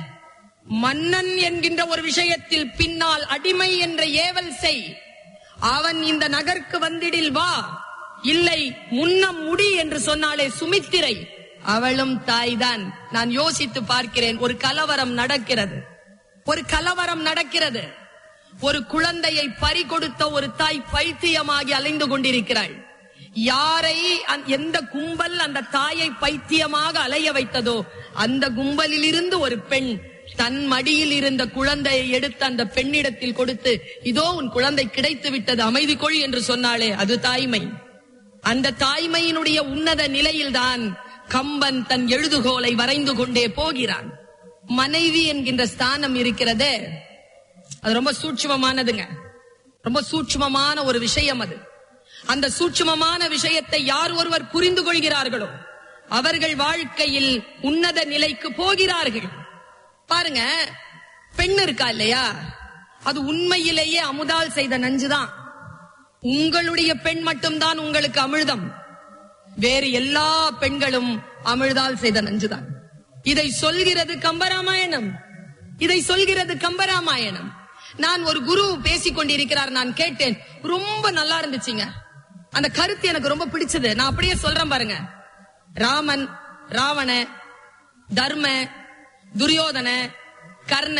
மன்னன் என்கின்ற ஒரு விஷயத்தில் பின்னால் அடிமை என்ற ஏவல் செய். அவன் இந்த நகருக்கு வந்திடில் வா, இல்லை முன்னம் முடி என்று சொன்னாலே சுமித்திரை, அவளும் தாய்தான். நான் யோசித்து பார்க்கிறேன், ஒரு கலவரம் நடக்கிறது, ஒரு கலவரம் நடக்கிறது. ஒரு குழந்தையை பறி கொடுத்த ஒரு தாய் பைத்தியமாகி அலைந்து கொண்டிருக்கிறாள். யாரை, எந்த கும்பல் அந்த தாயை பைத்தியமாக அலைய வைத்ததோ அந்த கும்பலில் இருந்து ஒரு பெண் தன் மடியில் இருந்த குழந்தையை எடுத்து அந்த பெண்ணிடத்தில் கொடுத்து, இதோ உன் குழந்தை கிடைத்து விட்டது, அமைதி கொள் என்று சொன்னாலே அது தாய்மை. அந்த தாய்மையினுடைய உன்னத நிலையில்தான் கம்பன் தன் எழுதுகோலை வரைந்து கொண்டே போகிறான். மனைவி என்கின்ற ஸ்தானம் இருக்கிறதே, அது ரொம்ப சூட்சுமமானதுங்க, ரொம்ப சூட்சுமமான ஒரு விஷயம் அது. அந்த சூட்சுமமான விஷயத்தை யார் ஒருவர் புரிந்து கொள்கிறார்களோ அவர்கள் வாழ்க்கையில் உன்னத நிலைக்கு போகிறார்கள். பாருங்க, பெண் இருக்கா இல்லையா, அது உண்மையிலேயே அமுதால் செய்த நஞ்சுதான். உங்களுடைய பெண் மட்டும்தான் உங்களுக்கு அமிர்தம், வேறு எல்லா பெண்களும் அமிழ்தால் செய்த நஞ்சுதான். இதை சொல்கிறது கம்பராமாயணம், இதை சொல்கிறது கம்பராமாயணம். நான் ஒரு குரு பேசிக் கொண்டிருக்கிறார், நான் கேட்டேன், ரொம்ப நல்லா இருந்துச்சுங்க, அந்த கருத்து எனக்கு ரொம்ப பிடிச்சது. நான் அப்படியே சொல்றேன் பாருங்க. ராமன், ராவண, தர்ம, துரியோதன, கர்ண,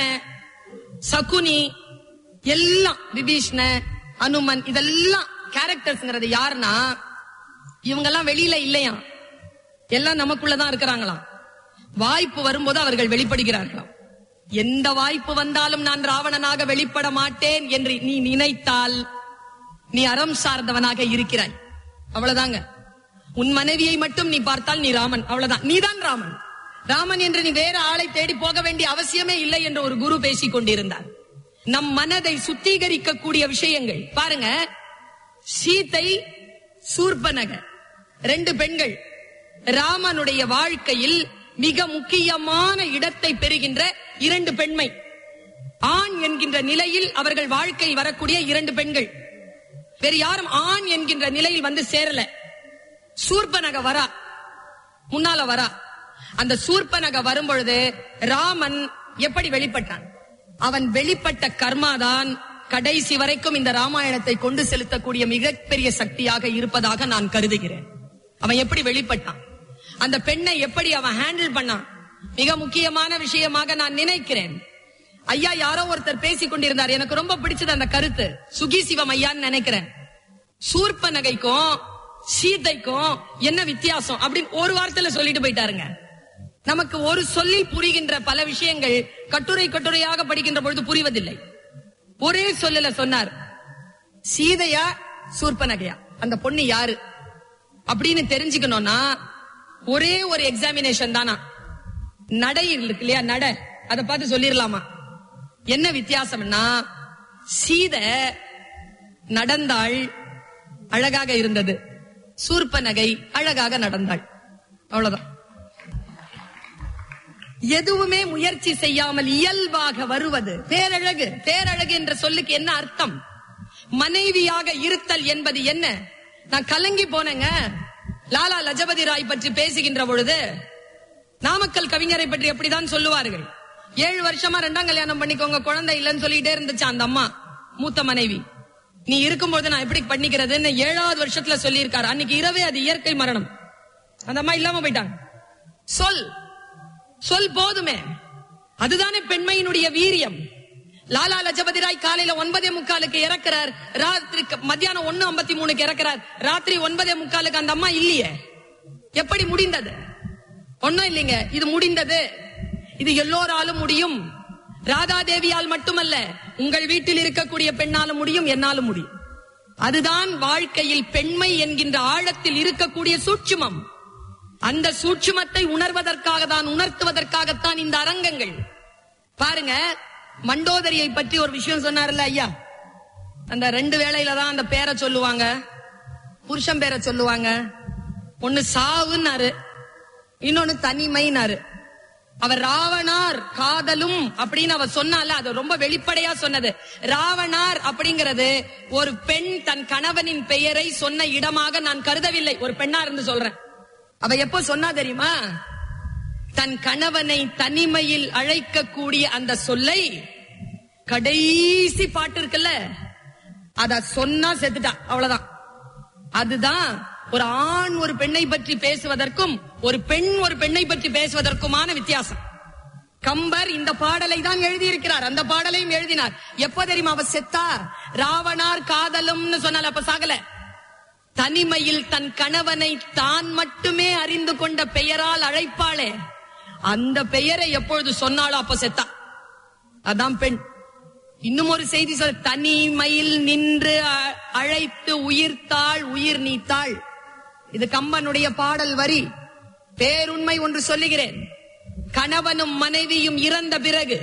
சகுனி, எல்லாம் விபீஷ்ண, அனுமன், இதெல்லாம் கேரக்டர்ஸ்ங்கிறது யாருன்னா இவங்கெல்லாம் வெளியில இல்லையா, எல்லாம் நமக்குள்ளதான் இருக்கிறாங்களாம். வாய்ப்பு வரும்போது அவர்கள் வெளிப்படுகிறார்களாம். எந்த வாய்ப்பு வந்தாலும் நான் ராவணனாக வெளிப்பட மாட்டேன் என்று நீ நினைத்தால் நீ அறம் சார்ந்தவனாக இருக்கிறாய், அவ்வளவுதாங்க. உன் மனைவியை மட்டும் நீ பார்த்தால் நீ ராமன், அவ்வளவுதான், நீதான் ராமன். ராமன் என்று நீ வேற ஆளை தேடி போக வேண்டிய அவசியமே இல்லை என்று ஒரு குரு பேசிக் கொண்டிருந்தார். நம் மனதை சுத்திகரிக்க கூடிய விஷயங்கள் பாருங்க. சீதை, சூர்பனக, ரெண்டு பெண்கள் ராமனுடைய வாழ்க்கையில் மிக முக்கியமான இடத்தை பெறுகின்ற இரண்டு பெண்மை. ஆண் என்கின்ற நிலையில் அவர்கள் வாழ்க்கையில் வரக்கூடிய இரண்டு பெண்கள். வேறு யாரும் ஆண் என்கின்ற நிலையில் வந்து சேரல. சூர்பனக வரா, முன்னால வரா. அந்த சூர்பனக வரும்பொழுது ராமன் எப்படி வெளிப்பட்டான்? அவன் வெளிப்பட்ட கர்மாதான் கடைசி வரைக்கும் இந்த ராமாயணத்தை கொண்டு செலுத்தக்கூடிய மிகப்பெரிய சக்தியாக இருப்பதாக நான் கருதுகிறேன். அவன் எப்படி வெளிப்பட்டான், அந்த பெண்ணை எப்படி அவன் ஹேண்டில் பண்ணான், மிக முக்கியமான விஷயமாக நான் நினைக்கிறேன். ஐயா யாரோ ஒருத்தர் பேசிக் கொண்டிருந்தார், எனக்கு ரொம்ப பிடிச்சது அந்த கருத்து. சுகி சிவம் ஐயான்னு நினைக்கிறேன். சூர்பனகைக்கும் சீதைக்கும் என்ன வித்தியாசம் அப்படின்னு ஒரு வார்த்தையில சொல்லிட்டு போயிட்டாருங்க. நமக்கு ஒரு சொல்லில் புரிகின்ற பல விஷயங்கள் கட்டுரை கட்டுரையாக படிக்கின்ற பொழுது புரிவதில்லை. ஒரே சொல்லல சொன்னார், சீதையா சூர்பனகையா, அந்த பொண்ணு யாரு அப்படின்னு தெரிஞ்சுக்கணும்னா ஒரே ஒரு எக்ஸாமினேஷன் தானா, நடை இருக்கு இல்லையா, நட, அதை பார்த்து சொல்லிடலாமா என்ன வித்தியாசம்னா, சீதை நடந்தாள், அழகாக இருந்தது, சூர்பனகை அழகாக நடந்தாள், அவ்வளவுதான். எதுவுமே முயற்சி செய்யாமல் இயல்பாக வருவது பேரழகு. பேரழகு என்ற சொல்லுக்கு என்ன அர்த்தம்? மனைவியாக இருத்தல் என்பது என்ன? நான் கலங்கி போனேங்க. லாலா லஜபதி ராய் பற்றி பேசுகின்ற பொழுது நாமக்கல் கவிஞரை பற்றி எப்படிதான் சொல்லுவார்கள். ஏழு வருஷமா ரெண்டாம் கல்யாணம் பண்ணிக்கோங்க, குழந்தை இல்லைன்னு சொல்லிட்டே இருந்துச்சு அந்த அம்மா, மூத்த மனைவி. நீ இருக்கும்போது நான் எப்படி பண்ணிக்கிறதுன்னு ஏழாவது வருஷத்துல சொல்லி இருக்காரு. அன்னைக்கு இரவே அது இயற்கை மரணம், அந்த அம்மா இல்லாம போயிட்டாங்க. சொல் சொல் போதுமே, அதுதானே பெண்மையினுடைய வீரியம். லாலா லஜபதி ராய் காலையில ஒன்பதே முக்காலுக்கு இறக்கிறார், ராத்திரி மத்தியானம் ஒன்னு ஐம்பத்தி மூணுக்கு இறக்கிறார், ராத்திரி ஒன்பதே முக்காலுக்கு அந்த அம்மா இல்லையே. எப்படி முடிந்தது? ஒன்னும் இல்லைங்க, இது முடிந்தது. இது எல்லோராலும் முடியும். ராதா தேவியால் மட்டுமல்ல, உங்கள் வீட்டில் இருக்கக்கூடிய பெண்ணாலும் முடியும், என்னாலும் முடியும். அதுதான் வாழ்க்கையில் பெண்மை என்கின்ற ஆழத்தில் இருக்கக்கூடிய சூட்சுமம். அந்த சூட்சுமத்தை உணர்வதற்காக தான், உணர்த்துவதற்காகத்தான் இந்த அரங்கங்கள். பாருங்க, மண்டோதரியை பற்றி ஒரு விஷயம் சொன்னார்ல ஐயா, அந்த ரெண்டு வேளையில தான் அந்த பேரை சொல்லுவாங்க. புருஷன் பேரை சொல்லுவாங்க. ஒன்னு சாவுன்னாரு, இன்னொன்னு தனிமைனாரு. அவர் ராவணார் காதலும் அப்படின்னு அவர் சொன்னால அது ரொம்ப வெளிப்படையா சொன்னது. ராவணார் அப்படிங்கிறது ஒரு பெண் தன் கணவனின் பெயரை சொன்ன இடமாக நான் கருதவில்லை. ஒரு பெண்ணா இருந்து சொல்றேன். அவ எப்போ சொன்னா தெரியுமா? தன் கணவனை தனிமையில் அழைக்கக்கூடிய அந்த சொல்லை கடைசி பாட்டு இருக்குல்ல, அத சொன்னா செத்துட்டா, அவ்வளவுதான். அதுதான் ஒரு ஆண் ஒரு பெண்ணை பற்றி பேசுவதற்கும் ஒரு பெண் ஒரு பெண்ணை பற்றி பேசுவதற்குமான வித்தியாசம். கம்பர் இந்த பாடலை தான் எழுதியிருக்கிறார். அந்த பாடலையும் எழுதினார். எப்ப தெரியுமா அவ செத்தா? ராவணார் காதலும்னு சொன்னால, அப்ப சாகல. தனிமையில் தன் கணவனை தான் மட்டுமே அறிந்து கொண்ட பெயரால் அழைப்பாளே, அந்த பெயரை எப்பொழுது சொன்னாலோ அப்ப செத்தா. அதான் பெண். இன்னும் ஒரு செய்தி சொல், தனிமையில் நின்று அழைத்து உயிர்த்தாள் உயிர் நீத்தாள். இது கம்பனுடைய பாடல் வரி. பேருண்மை ஒன்று சொல்லுகிறேன். கணவனும் மனைவியும் இறந்த பிறகு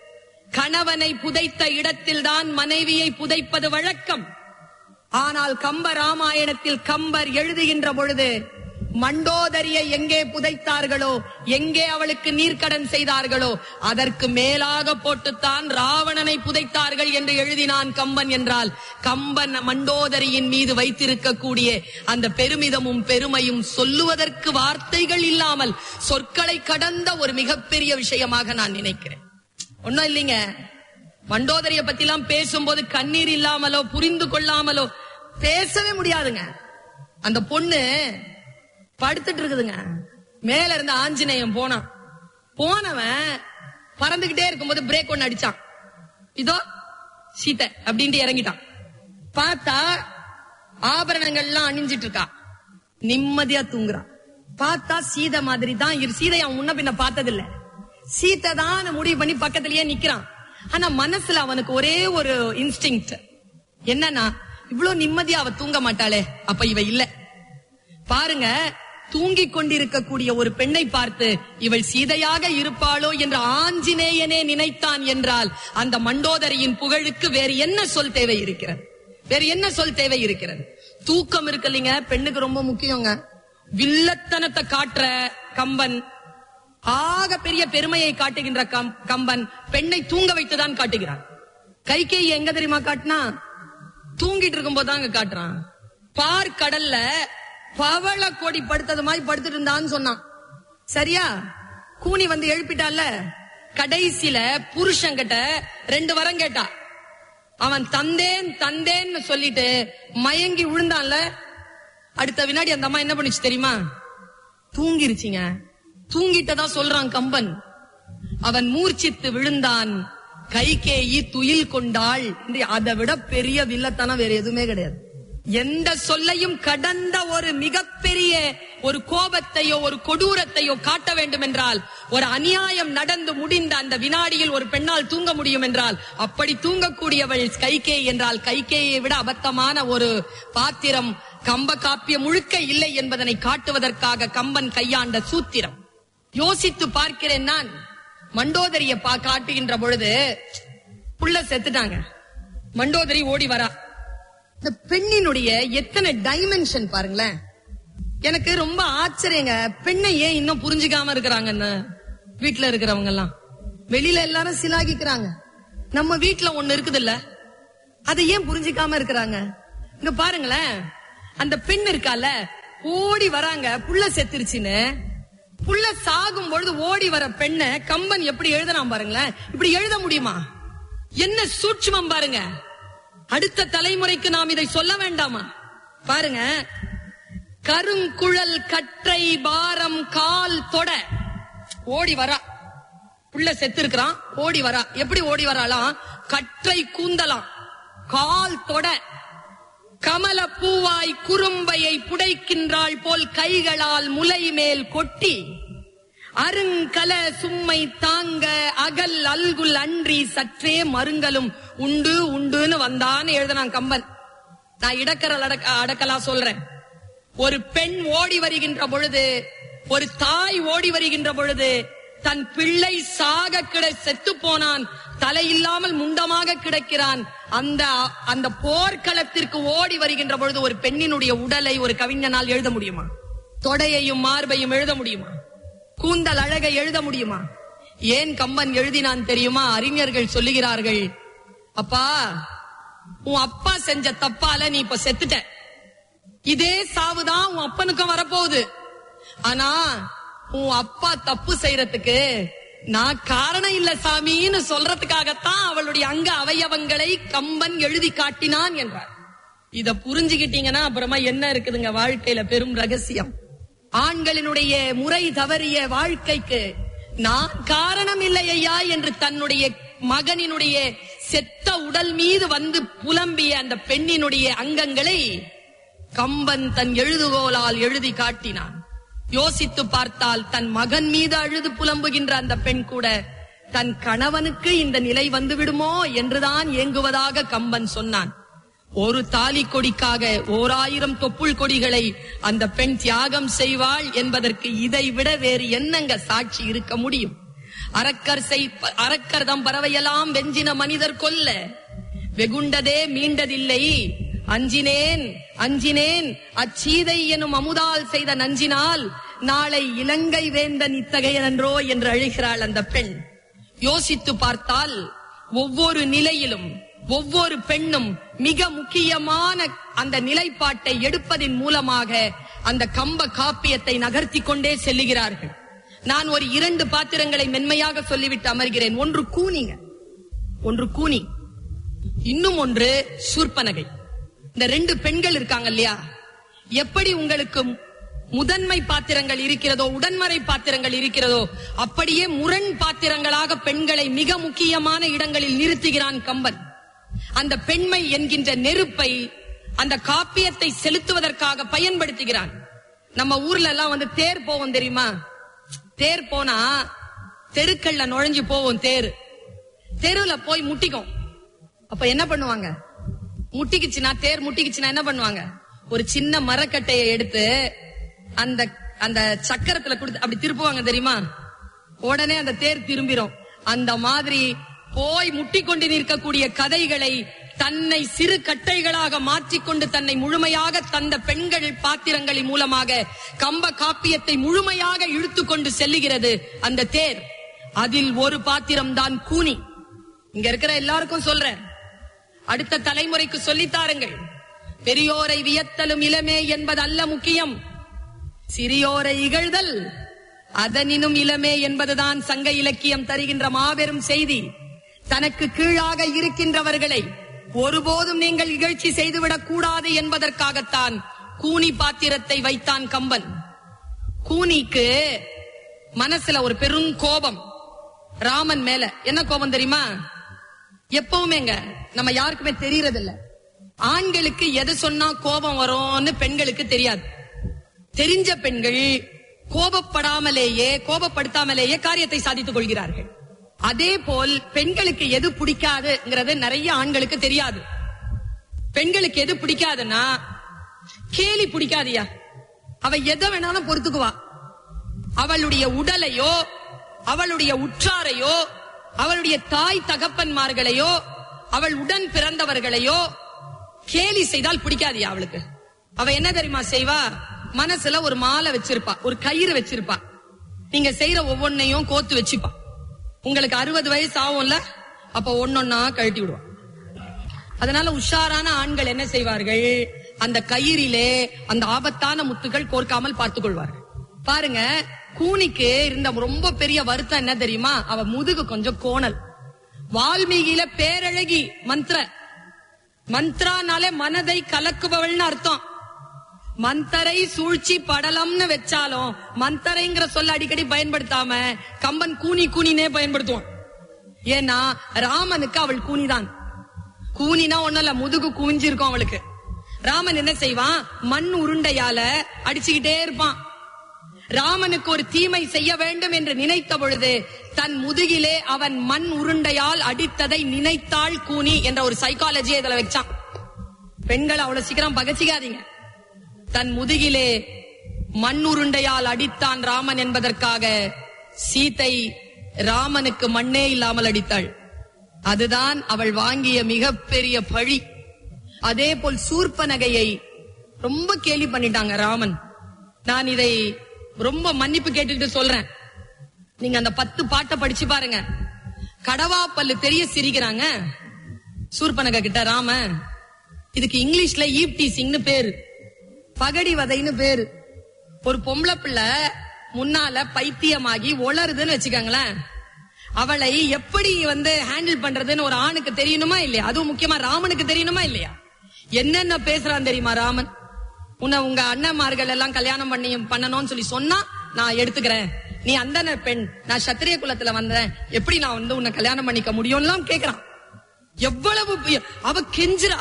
கணவனை புதைத்த இடத்தில்தான் மனைவியை புதைப்பது வழக்கம். ஆனால் கம்ப ராமாயணத்தில் கம்பர் எழுதுகின்ற பொழுது மண்டோதரியை எங்கே புதைத்தார்களோ, எங்கே அவளுக்கு நீர்க்கடன் செய்தார்களோ அதற்கு மேலாக போட்டுத்தான் ராவணனை புதைத்தார்கள் என்று எழுதினான் கம்பன். என்றால் கம்பன் மண்டோதரியின் மீது வைத்திருக்கக்கூடிய அந்த பெருமிதமும் பெருமையும் சொல்லுவதற்கு வார்த்தைகள் இல்லாமல் சொற்களை கடந்த ஒரு மிகப்பெரிய விஷயமாக நான் நினைக்கிறேன். ஒன்னும் இல்லைங்க, மண்டோதரிய பத்தி எல்லாம் பேசும்போது கண்ணீர் இல்லாமலோ புரிந்து கொள்ளாமலோ பேசவே முடியாதுங்க. அந்த பொண்ணு படுத்துட்டு இருக்குதுங்க. மேல இருந்த ஆஞ்சநேயன் போனான். போனவன் பறந்துகிட்டே இருக்கும்போது பிரேக் ஒண்ணு அடிச்சான். இதோ சீதை அப்படின்ட்டு இறங்கிட்டான். பார்த்தா ஆபரணங்கள் எல்லாம் அணிஞ்சிட்டு இருக்கா, நிம்மதியா தூங்குறான். பார்த்தா சீதை மாதிரி தான். சீதை அவன் முன்ன பின்ன பார்த்ததில்ல. சீதை தான் முடிவு பண்ணி பக்கத்திலேயே நிக்கிறான். ஆனா மனசுல அவனுக்கு ஒரே ஒரு இன்ஸ்டிங், என்னன்னா இவ்வளவு நிம்மதியா அவ தூங்க மாட்டாளே, அப்ப இவ இல்ல. பாருங்க, தூங்கிக் கொண்டிருக்கக்கூடிய ஒரு பெண்ணை பார்த்து இவள் சீதையாக இருப்பாளோ என்று ஆஞ்சநேயனே நினைத்தான் என்றால் அந்த மண்டோதரியின் புகழுக்கு வேறு என்ன சொல் தேவை இருக்கிறது? வேறு என்ன சொல் தேவை இருக்கிறது? தூக்கம் இருக்கு இல்லைங்க, பெண்ணுக்கு ரொம்ப முக்கியங்க. வில்லத்தனத்தை காட்டுற கம்பன், ஆக பெரிய பெருமையை காட்டுகின்ற கம்பன் பெண்ணை தூங்க வைத்துதான் காட்டுகிறான். கைகேயி எங்க தெரியுமா காட்டினா? தூங்கிட்டு இருக்கும் போதுதாங்க காட்டுறான். பார் கடல்ல பவள கொடி படுத்தது மாதிரி படுத்துட்டு இருந்தான்னு சொன்னான். சரியா? கூனி வந்து எழுப்பிட்டால. கடைசியில புருஷங்கிட்ட ரெண்டு வரம் கேட்டா. அவன் தந்தேன் தந்தேன்னு சொல்லிட்டு மயங்கி விழுந்தான்ல. அடுத்த வினாடி அந்த அம்மா என்ன பண்ணுச்சு தெரியுமா? தூங்கிருச்சிங்க. தூங்கிட்டதா சொல்றான் கம்பன். அவன் மூர்ச்சித்து விழுந்தான். கைகேயி துயில் கொண்டாள். அதை விட பெரிய வில்லத்தனம் வேற எதுவுமே கிடையாது. எந்த சொல்லையும் கடந்த ஒரு மிகப்பெரிய ஒரு கோபத்தையோ ஒரு கொடூரத்தையோ காட்ட வேண்டும் என்றால், ஒரு அநியாயம் நடந்து முடிந்த அந்த வினாடியில் ஒரு பெண்ணால் தூங்க முடியும் என்றால் அப்படி தூங்கக்கூடியவள் கைகேயி என்றால், கைகேயை விட அபத்தமான ஒரு பாத்திரம் கம்ப காப்பிய முழுக்க இல்லை என்பதனை காட்டுவதற்காக கம்பன் கையாண்ட சூத்திரம். யோசித்து பார்க்கிறேன் நான். மண்டோதரிய பா காட்டுகின்ற பொழுது புள்ள செத்துட்டாங்க. மண்டோதரி ஓடி வரா. இந்த பெண்ணினுடைய எத்தனை டைமென்ஷன் பாருங்களேன். எனக்கு ரொம்ப ஆச்சரியங்க. பெண்ணை ஏன் இன்னும் புரிஞ்சுக்காம இருக்கிறாங்கன்னு வீட்டுல இருக்கிறவங்க எல்லாம். வெளியில எல்லாரும் சிலாகிக்கிறாங்க. நம்ம வீட்டுல ஒண்ணு இருக்குது இல்ல, அதை ஏன் புரிஞ்சுக்காம இருக்கிறாங்க? இங்க பாருங்களேன், அந்த பெண் இருக்கால, ஓடி வராங்க புள்ள செத்துருச்சுன்னு. புள்ள சாகும் பொழுது ஓடி வர பெண்ண கம்பன் எப்படி எழுதலாம் பாருங்களேன். இப்படி எழுத முடியுமா? என்ன சூட்சுமம் பாருங்க. அடுத்த தலைமுறைக்கு நாம் இதை சொல்ல வேண்டாமா? பாருங்க, கருங்குழல் கற்றை பாரம் கால் தொட ஓடி வரா. புள்ள செத்து இருக்கிறான், ஓடி வரா. எப்படி ஓடி வராலாம்? கற்றை கூந்தலாம், கால் தொட, கமல பூவாய் குறும்பையை புடைக்கின்றாள் போல் கைகளால் முலை மேல் கொட்டி, அருங்கல சும்மை தாங்க அகல் அல்குல் அன்றி சற்றே மருங்கலும் உண்டு உண்டுன்னு வந்தான்னு எழுதினான் கம்பன். நான் இடக்கரல் அடக்கலா சொல்றேன். ஒரு பெண் ஓடி வருகின்ற பொழுது, ஒரு தாய் ஓடி வருகின்ற பொழுது, தன் பிள்ளை சாக கிட செத்து போனான், தலையில்லாமல் முண்டமாக கிடக்கிறான். அந்த அந்த போர்க்களத்திற்கு ஓடி வருகின்ற பொழுது ஒரு பெண்ணினுடைய உடலை ஒரு கவிஞனால் எழுத முடியுமா? தொடையையும் மார்பையும் எழுத முடியுமா? கூந்தல் அழகை எழுத முடியுமா? ஏன் கம்பன் எழுதினான் தெரியுமா? அறிஞர்கள் சொல்லுகிறார்கள், அப்பா உன் அப்பா செஞ்ச தப்பால நீ இப்ப செத்துட்ட, இதே சாவுதான் உன் அப்பனுக்கும் வரப்போகுது. ஆனா உன் அப்பா தப்பு செய்யறதுக்கு நான் காரணம் இல்ல சாமின்னு சொல்றதுக்காகத்தான் அவளுடைய அங்க அவயவங்களை கம்பன் எழுதி காட்டினான் என்றார். இத புரிஞ்சுக்கிட்டீங்கன்னா அப்புறமா என்ன இருக்குதுங்க வாழ்க்கையில பெரும் ரகசியம். ஆண்களினுடைய முறை தவறிய வாழ்க்கைக்கு நான் காரணம் இல்லை ஐயா என்று தன்னுடைய மகனினுடைய செத்த உடல் மீது வந்து புலம்பிய அந்த பெண்ணினுடைய அங்கங்களை கம்பன் தன் எழுதுகோலால் எழுதி காட்டினான். யோசித்து பார்த்தால் தன் மகன் மீது அழுது புலம்புகின்ற அந்த பெண் கூட தன் கணவனுக்கு இந்த நிலை வந்து விடுமோ என்றுதான் ஏங்குவதாக கம்பன் சொன்னான். ஒரு தாலி கொடிக்காக ஓர் ஆயிரம் தொப்புள் கொடிகளை அந்த பெண் தியாகம் செய்வாள் என்பதற்கு இதை விட வேறு என்னங்க சாட்சி இருக்க முடியும்? அரக்கர் செய் அரக்கர்தம் பறவையெல்லாம் வெஞ்சின மனிதர் கொல்ல வெகுண்டதே மீண்டதில்லை, அஞ்சினேன் அஞ்சினேன் அச்சீதை எனும் அமுதால் செய்த நஞ்சினால் நாளை இலங்கை வேந்தன் இத்தகையனன்றோ என்று அழுகிறாள் அந்த பெண். யோசித்து பார்த்தால் ஒவ்வொரு நிலையிலும் ஒவ்வொரு பெண்ணும் மிக முக்கியமான அந்த நிலைப்பாட்டை எடுப்பதின் மூலமாக அந்த கம்ப காப்பியத்தை நகர்த்தி கொண்டே செல்லுகிறார்கள். நான் ஒரு இரண்டு பாத்திரங்களை மென்மையாக சொல்லிவிட்டு அமர்கிறேன். ஒன்று கூனிங்க, ஒன்று கூனி, இன்னும் ஒன்று சூர்பனகை. இந்த ரெண்டு பெண்கள் இருக்காங்க இல்லையா, எப்படி உங்களுக்கு முதன்மை பாத்திரங்கள் இருக்கிறதோ, உடன்மறை பாத்திரங்கள் இருக்கிறதோ, அப்படியே முரண் பாத்திரங்களாக பெண்களை மிக முக்கியமான இடங்களில் நிறுத்துகிறான் கம்பன். அந்த பெண்மை என்கின்ற நெருப்பை அந்த காப்பியத்தை செலுத்துவதற்காக பயன்படுத்துகிறான். நம்ம ஊர்ல எல்லாம் வந்து தேர் போவோம் தெரியுமா? தேர் போனா தெருக்கள்ல நுழைஞ்சு போவோம். தேர் தெருவுல போய் முட்டிக்கும். அப்ப என்ன பண்ணுவாங்க? முட்டிக்குச்சுனா, தேர் முட்டிக்குச்சுனா என்ன பண்ணுவாங்க? ஒரு சின்ன மரக்கட்டையை எடுத்து அந்த அந்த சக்கரத்துல கொடுத்து அப்படி திருப்புவாங்க தெரியுமா? உடனே அந்த தேர் திரும்பிரும். அந்த மாதிரி போய் முட்டிக்கொண்டு நிற்கக்கூடிய கதைகளை தன்னை சிறு கட்டைகளாக மாற்றிக்கொண்டு தன்னை முழுமையாக தந்த பெண்கள் பாத்திரங்களின் மூலமாக கம்ப காப்பியத்தை முழுமையாக இழுத்து கொண்டு செல்லுகிறது அந்த தேர். அதில் ஒரு பாத்திரம் தான் கூனி. இங்க இருக்கிற எல்லாருக்கும் சொல்றேன், அடுத்த தலைமுறைக்கு சொல்லித்தாருங்கள். பெரியோரை வியத்தலும் இளமே என்பது அல்ல முக்கியம், சிறியோரை இகழ்தல் அதனினும் இளமே என்பதுதான் சங்க இலக்கியம் தருகின்ற மாபெரும் செய்தி. தனக்கு கீழாக இருக்கின்றவர்களை ஒருபோதும் நீங்கள் இகழ்ச்சி செய்துவிடக் கூடாது என்பதற்காகத்தான் கூனி பாத்திரத்தை வைத்தான் கம்பன். கூனிக்கு மனசுல ஒரு பெரும் கோபம் ராமன் மேல. என்ன கோபம் தெரியுமா? எப்பவுமேங்க நம்ம யாருக்குமே தெரியறதில்ல. ஆண்களுக்கு எது சொன்னா கோபம் வரும்னு பெண்களுக்கு தெரியாது. தெரிஞ்ச பெண்கள் கோபப்படாமலேயே கோபப்படுத்தாமலேயே காரியத்தை சாதித்துக் கொள்கிறார்கள். அதே போல் பெண்களுக்கு எது பிடிக்காதுங்கிறது நிறைய ஆண்களுக்கு தெரியாது. பெண்களுக்கு எது பிடிக்காதுன்னா, கேலி பிடிக்காதியா, அவ எதை வேணாலும் பொறுத்துக்குவா. அவளுடைய உடலையோ அவளுடைய உற்றாரையோ அவளுடைய தாய் தகப்பன்மார்களையோ அவள் உடன் பிறந்தவர்களையோ கேலி செய்தால் பிடிக்காதியா அவளுக்கு. அவ என்ன தெரியுமா செய்வா? மனசுல ஒரு மாலை வச்சிருப்பா, ஒரு கயிறு வச்சிருப்பா. நீங்க செய்யற ஒவ்வொன்னையும் கோத்து வச்சுப்பா. உங்களுக்கு அறுபது வயசு ஆகும்ல, அப்ப ஒன்னொன்னா கழட்டி விடுவான். அதனால உஷாரான ஆண்கள் என்ன செய்வார்கள்? அந்த கயிறிலே அந்த ஆபத்தான முத்துகள் கோர்க்காமல் பார்த்துக் கொள்வார்கள். பாருங்க, கூனிக்கு இருந்த ரொம்ப பெரிய வருத்தம் என்ன தெரியுமா? அவ முதுகு கொஞ்சம் கோணல். வால்மீகியில பேரழகி மந்த்ர, மந்த்ரானாலே மனதை கலக்குபவள்னு அர்த்தம். மந்தரை சூழ்ச்சி படலம்னு வச்சாலும் மந்தரைங்கிற சொல்ல அடிக்கடி பயன்படுத்தாம கம்பன் கூனி கூனினே பயன்படுத்துவான். ஏன்னா ராமனுக்கு அவள் கூனிதான். கூனினா ஒண்ணும் இல்ல, முதுகு குவிஞ்சிருக்கும் அவளுக்கு. ராமன் என்ன செய்வான்? மண் உருண்டையால அடிச்சுக்கிட்டே இருப்பான். ராமனுக்கு ஒரு தீமை செய்ய வேண்டும் என்று நினைத்த பொழுது தன் முதுகிலே அவன் மண் உருண்டையால் அடித்ததை நினைத்தாள் கூனி என்ற ஒரு சைக்காலஜியை இதுல வச்சான். பெண்கள் அவ்வளவு சீக்கிரம் பகச்சிக்காதீங்க. தன் முதுகிலே மண் உருண்டையால் அடித்தான் ராமன் என்பதற்காக சீதை ராமனுக்கு மண்ணே இல்லாமல் அடித்தாள். அதுதான் அவள் வாங்கிய மிகப்பெரிய பழி. அதே போல் சூர்பனகையை ரொம்ப கேலி பண்ணிட்டாங்க ராமன். நான் இதை ரொம்ப மன்னிப்பு கேட்டுட்டு சொல்றேன். நீங்க அந்த பத்து பாட்டை படிச்சு பாருங்க. கடவா பல்லு தெரிய சிரிக்கிறாங்க சூர்பனகை கிட்ட ராம. இதுக்கு இங்கிலீஷ்ல ஈவ் டீசிங்னு பேரு, பகடி வதைன்னு பேரு. ஒரு பொம்பளை பிள்ளை முன்னால பைத்தியமாகி ஒளருதுன்னு வச்சுக்காங்களேன், அவளை எப்படி வந்து ஹேண்டில் பண்றதுன்னு ஒரு ஆணுக்கு தெரியணுமா இல்லையா? அதுவும் முக்கியமா ராமனுக்கு தெரியணுமா இல்லையா? என்னென்ன பேசுறான் தெரியுமா ராமன்? உன்னை உங்க அண்ணன்மார்கள் எல்லாம் கல்யாணம் பண்ணி பண்ணணும்னு சொல்லி சொன்னா நான் எடுத்துக்கிறேன். நீ அந்த பெண், நான் சத்திரிய குலத்துல வந்தேன், எப்படி நான் வந்து உன்னை கல்யாணம் பண்ணிக்க முடியும்லாம் கேக்குறான். எவ்வளவு அவ கெஞ்சுறா.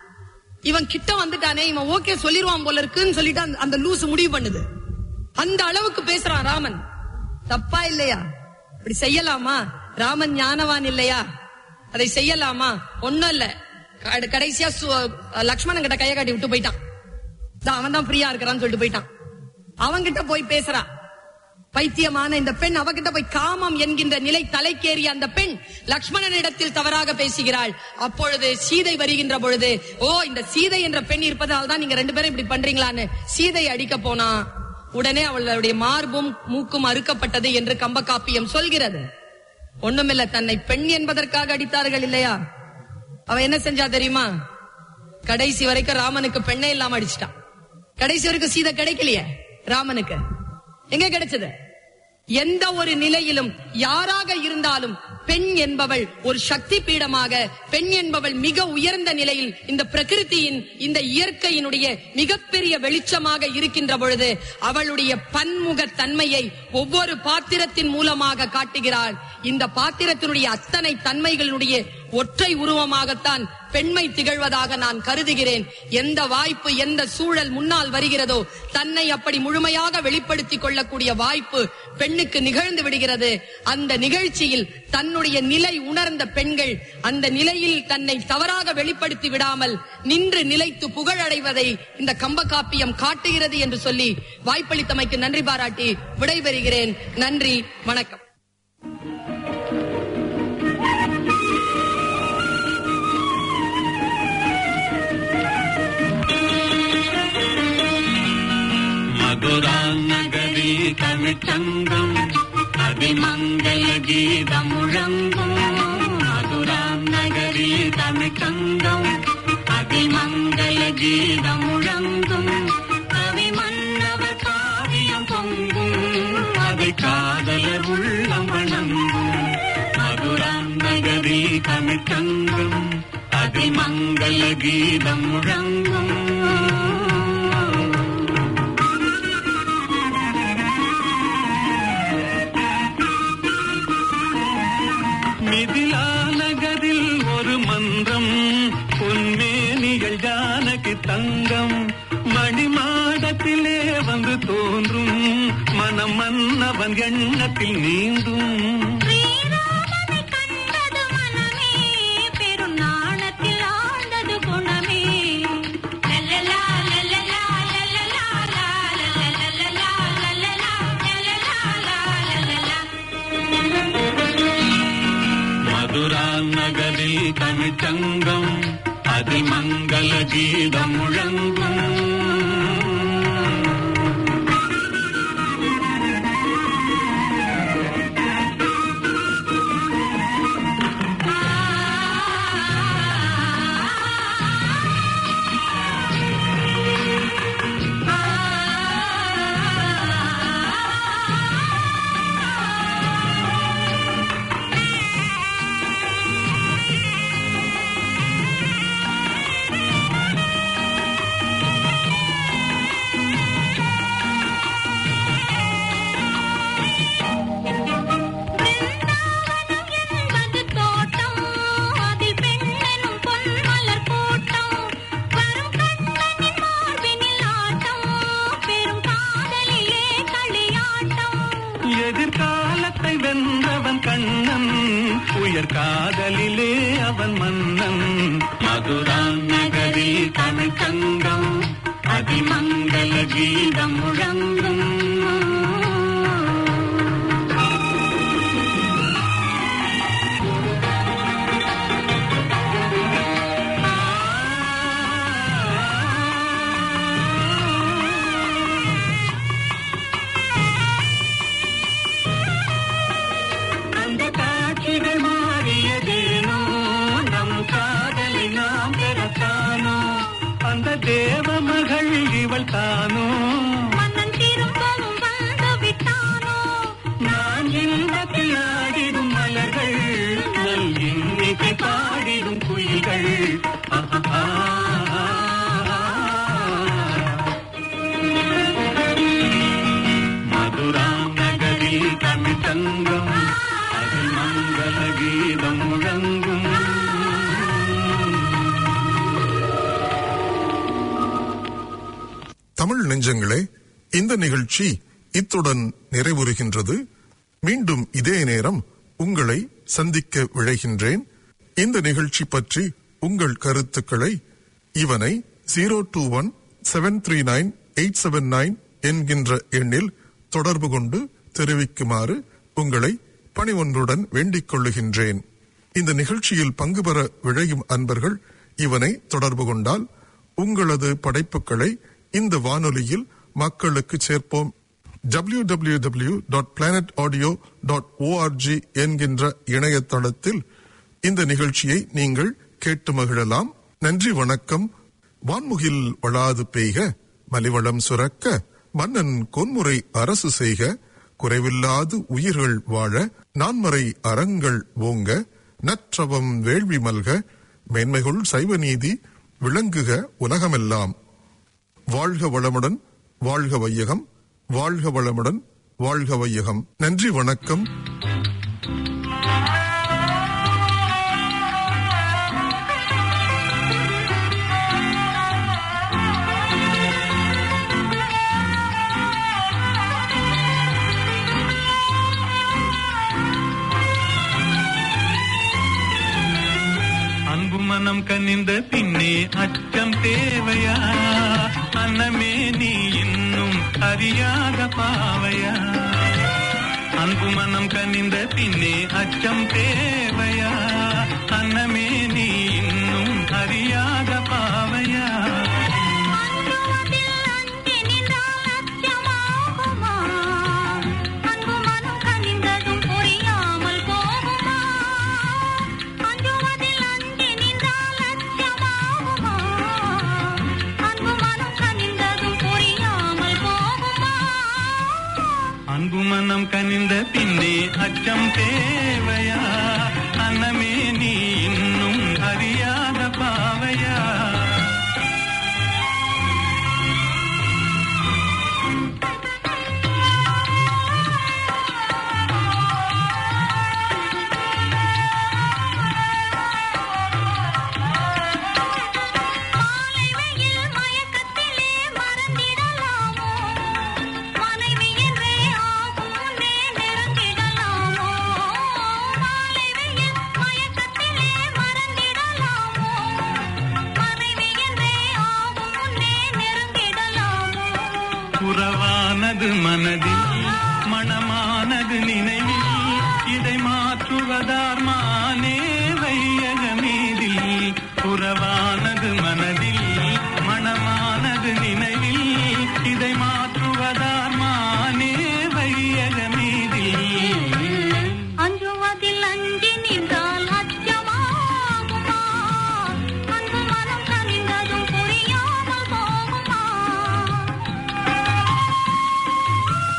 இவன் கிட்ட வந்துட்டானே, இவன் ஓகே சொல்லிருவான் போல இருக்குன்னு சொல்லிட்டு அந்த லூசு முடிவு பண்ணுது. அந்த அளவுக்கு பேசுறான் ராமன். தப்பா இல்லையா? இப்படி செய்யலாமா? ராமன் ஞானவான் இல்லையா? அதை செய்யலாமா? ஒண்ணும் இல்ல. கடைசியா லக்ஷ்மணன் கிட்ட கையை காட்டி விட்டு போயிட்டான். அவன் தான் ஃப்ரீயா இருக்கிறான்னு சொல்லிட்டு போயிட்டான். அவன்கிட்ட போய் பேசுறா பைத்தியமான இந்த பெண். அவகிட்ட போய் காமம் என்கின்ற நிலை தலைக்கேறிய அந்த பெண் லக்ஷ்மணனிடத்தில் தவறாக பேசுகிறாள். அப்பொழுது சீதை வருகின்ற பொழுது, ஓ இந்த சீதை என்ற பெண் இருப்பதால் தான் நீங்க ரெண்டு பேரும் இப்படி பண்றீங்களான்னு சீதை அடிக்க போனா உடனே அவளுடைய மார்பும் மூக்கும் அறுக்கப்பட்டது என்று கம்பகாப்பியம் சொல்கிறது. ஒண்ணுமில்ல, தன்னை பெண் என்பதற்காக அடித்தார்கள் இல்லையா? அவ என்ன செஞ்சா தெரியுமா? கடைசி வரைக்கும் ராமனுக்கு பெண்ணே இல்லாம அடிச்சிட்டான். கடைசி வரைக்கும் சீதை கிடைக்கலையே ராமனுக்கு. எங்க கிடைச்சது? எந்த ஒரு நிலையிலும் யாராக இருந்தாலும் பெண் என்பவள் ஒரு சக்தி பீடமாக, பெண் என்பவள் மிக உயர்ந்த நிலையில் இந்த பிரகிருதியின் இந்த இயற்கையினுடைய மிகப்பெரிய வெளிச்சமாக இருக்கின்ற பொழுது அவளுடைய பன்முக தன்மையை ஒவ்வொரு பாத்திரத்தின் மூலமாக காட்டுகிறாள். இந்த பாத்திரத்தினுடைய அத்தனை தன்மைகளுடைய ஒற்றை உருவமாகத்தான் பெண்மை திகழ்வதாக நான் கருதுகிறேன். எந்த வாய்ப்பு எந்த சூழல் முன்னால் வருகிறதோ தன்னை அப்படி முழுமையாக வெளிப்படுத்திக் கொள்ளக்கூடிய வாய்ப்பு பெண்ணுக்கு நிகழ்ந்து விடுகிறது. அந்த நிகழ்ச்சியில் தன்னுடைய நிலை உணர்ந்த பெண்கள் அந்த நிலையில் தன்னை தவறாக வெளிப்படுத்தி விடாமல் நின்று நிலைத்து புகழடைவதை இந்த கம்பகாப்பியம் காட்டுகிறது என்று சொல்லி வாய்ப்பளித்தமைக்கு நன்றி பாராட்டி விடைபெறுகிறேன். நன்றி, வணக்கம். மதுராநகரி தமிழ்ச்சங்கம் அதிமங்கல கீதம் முழங்கும். மதுராநகரி தமிழ்ச்சங்கம் அதிமங்கல கீதம் முழங்கும். கவி மன்னவர் காவியம் பொங்கும், அதை காதலர் உள்ளம் வணங்கும். மதுராநகரி தமிழ்ச்சங்கம் அதிமங்கல கீதம் முழங்கும். மிதிலா நகரில் ஒரு மன்றம், பொன்மேனிகள் ஜானகி தங்கம். மணிமாடத்திலே வந்து தோன்றும் மனம் மன்னவன் எண்ணத்தில் நீந்தும். மதுராநகரில் தமிழ்ச்சங்கம் அதிமங்கல கீதம் முழங்கும். எதிர்காலத்தை வென்றவன் கண்ணன், உயர் காதலிலே அவன் மன்னன். மதுராநகரில் தமிழ்ச்சங்கம் அதிமங்கல கீதம் முழங்கும். கீதம் முழங்கும். தமிழ் நெஞ்சங்களே, இந்த நிகழ்ச்சி இத்துடன் நிறைவுறுகின்றது. மீண்டும் இதே நேரம் உங்களை சந்திக்க விழைகின்றேன். இந்த நிகழ்ச்சி பற்றி உங்கள் கருத்துக்களை இவனை zero two one seven three nine eight seven nine என்கின்ற எண்ணில் தொடர்பு கொண்டு தெரிவிக்குமாறு உங்களை பணிவொன்றுடன் வேண்டிக் கொள்ளுகின்றேன். இந்த நிகழ்ச்சியில் பங்கு பெற விழையும் அன்பர்கள் இவனை தொடர்பு கொண்டால் உங்களது படைப்புகளை இந்த வானொலியில் மக்களுக்கு சேர்ப்போம். W W W dot planet audio dot ORG என்கின்ற இணையதளத்தில் இந்த நிகழ்ச்சியை நீங்கள் கேட்டு மகிழலாம். நன்றி, வணக்கம். வான்முகில் வளாது பெய்க, மலிவளம் சுரக்க, மன்னன் கொன்முறை அரசு செய்க, குறைவில்லாது உயிர்கள் வாழ, நான்மறை அறங்கள் ஓங்க, நற்றவம் வேள்வி மல்க, மேன்மைகுள் சைவ நீதி விளங்குக உலகமெல்லாம். வாழ்க வளமுடன், வாழ்க வையகம், வாழ்க வளமுடன், வாழ்க வையகம். நன்றி, வணக்கம். மனம் கனிந்த பின்னே அச்சம் தேவையா? அன்னமே நீ இன்னும் அறியாத பாவையா? அன்பு மனம் கனிந்த பின்னே அச்சம் தேவையா? அன்னமே நீ இன்னும் அறியாத பாவையா? அன்பு மனம் கனிந்த பின்னே அச்சம் தேவையா? அன்னமே நீ இன்னும் அறியாத பாவையா? புறவானது மனதில், மனமானது நினைவில், இதை மாற்றுவதார் மானே வையகமீதில். புறவானது மனதில், மனமானது நினைவில், இதை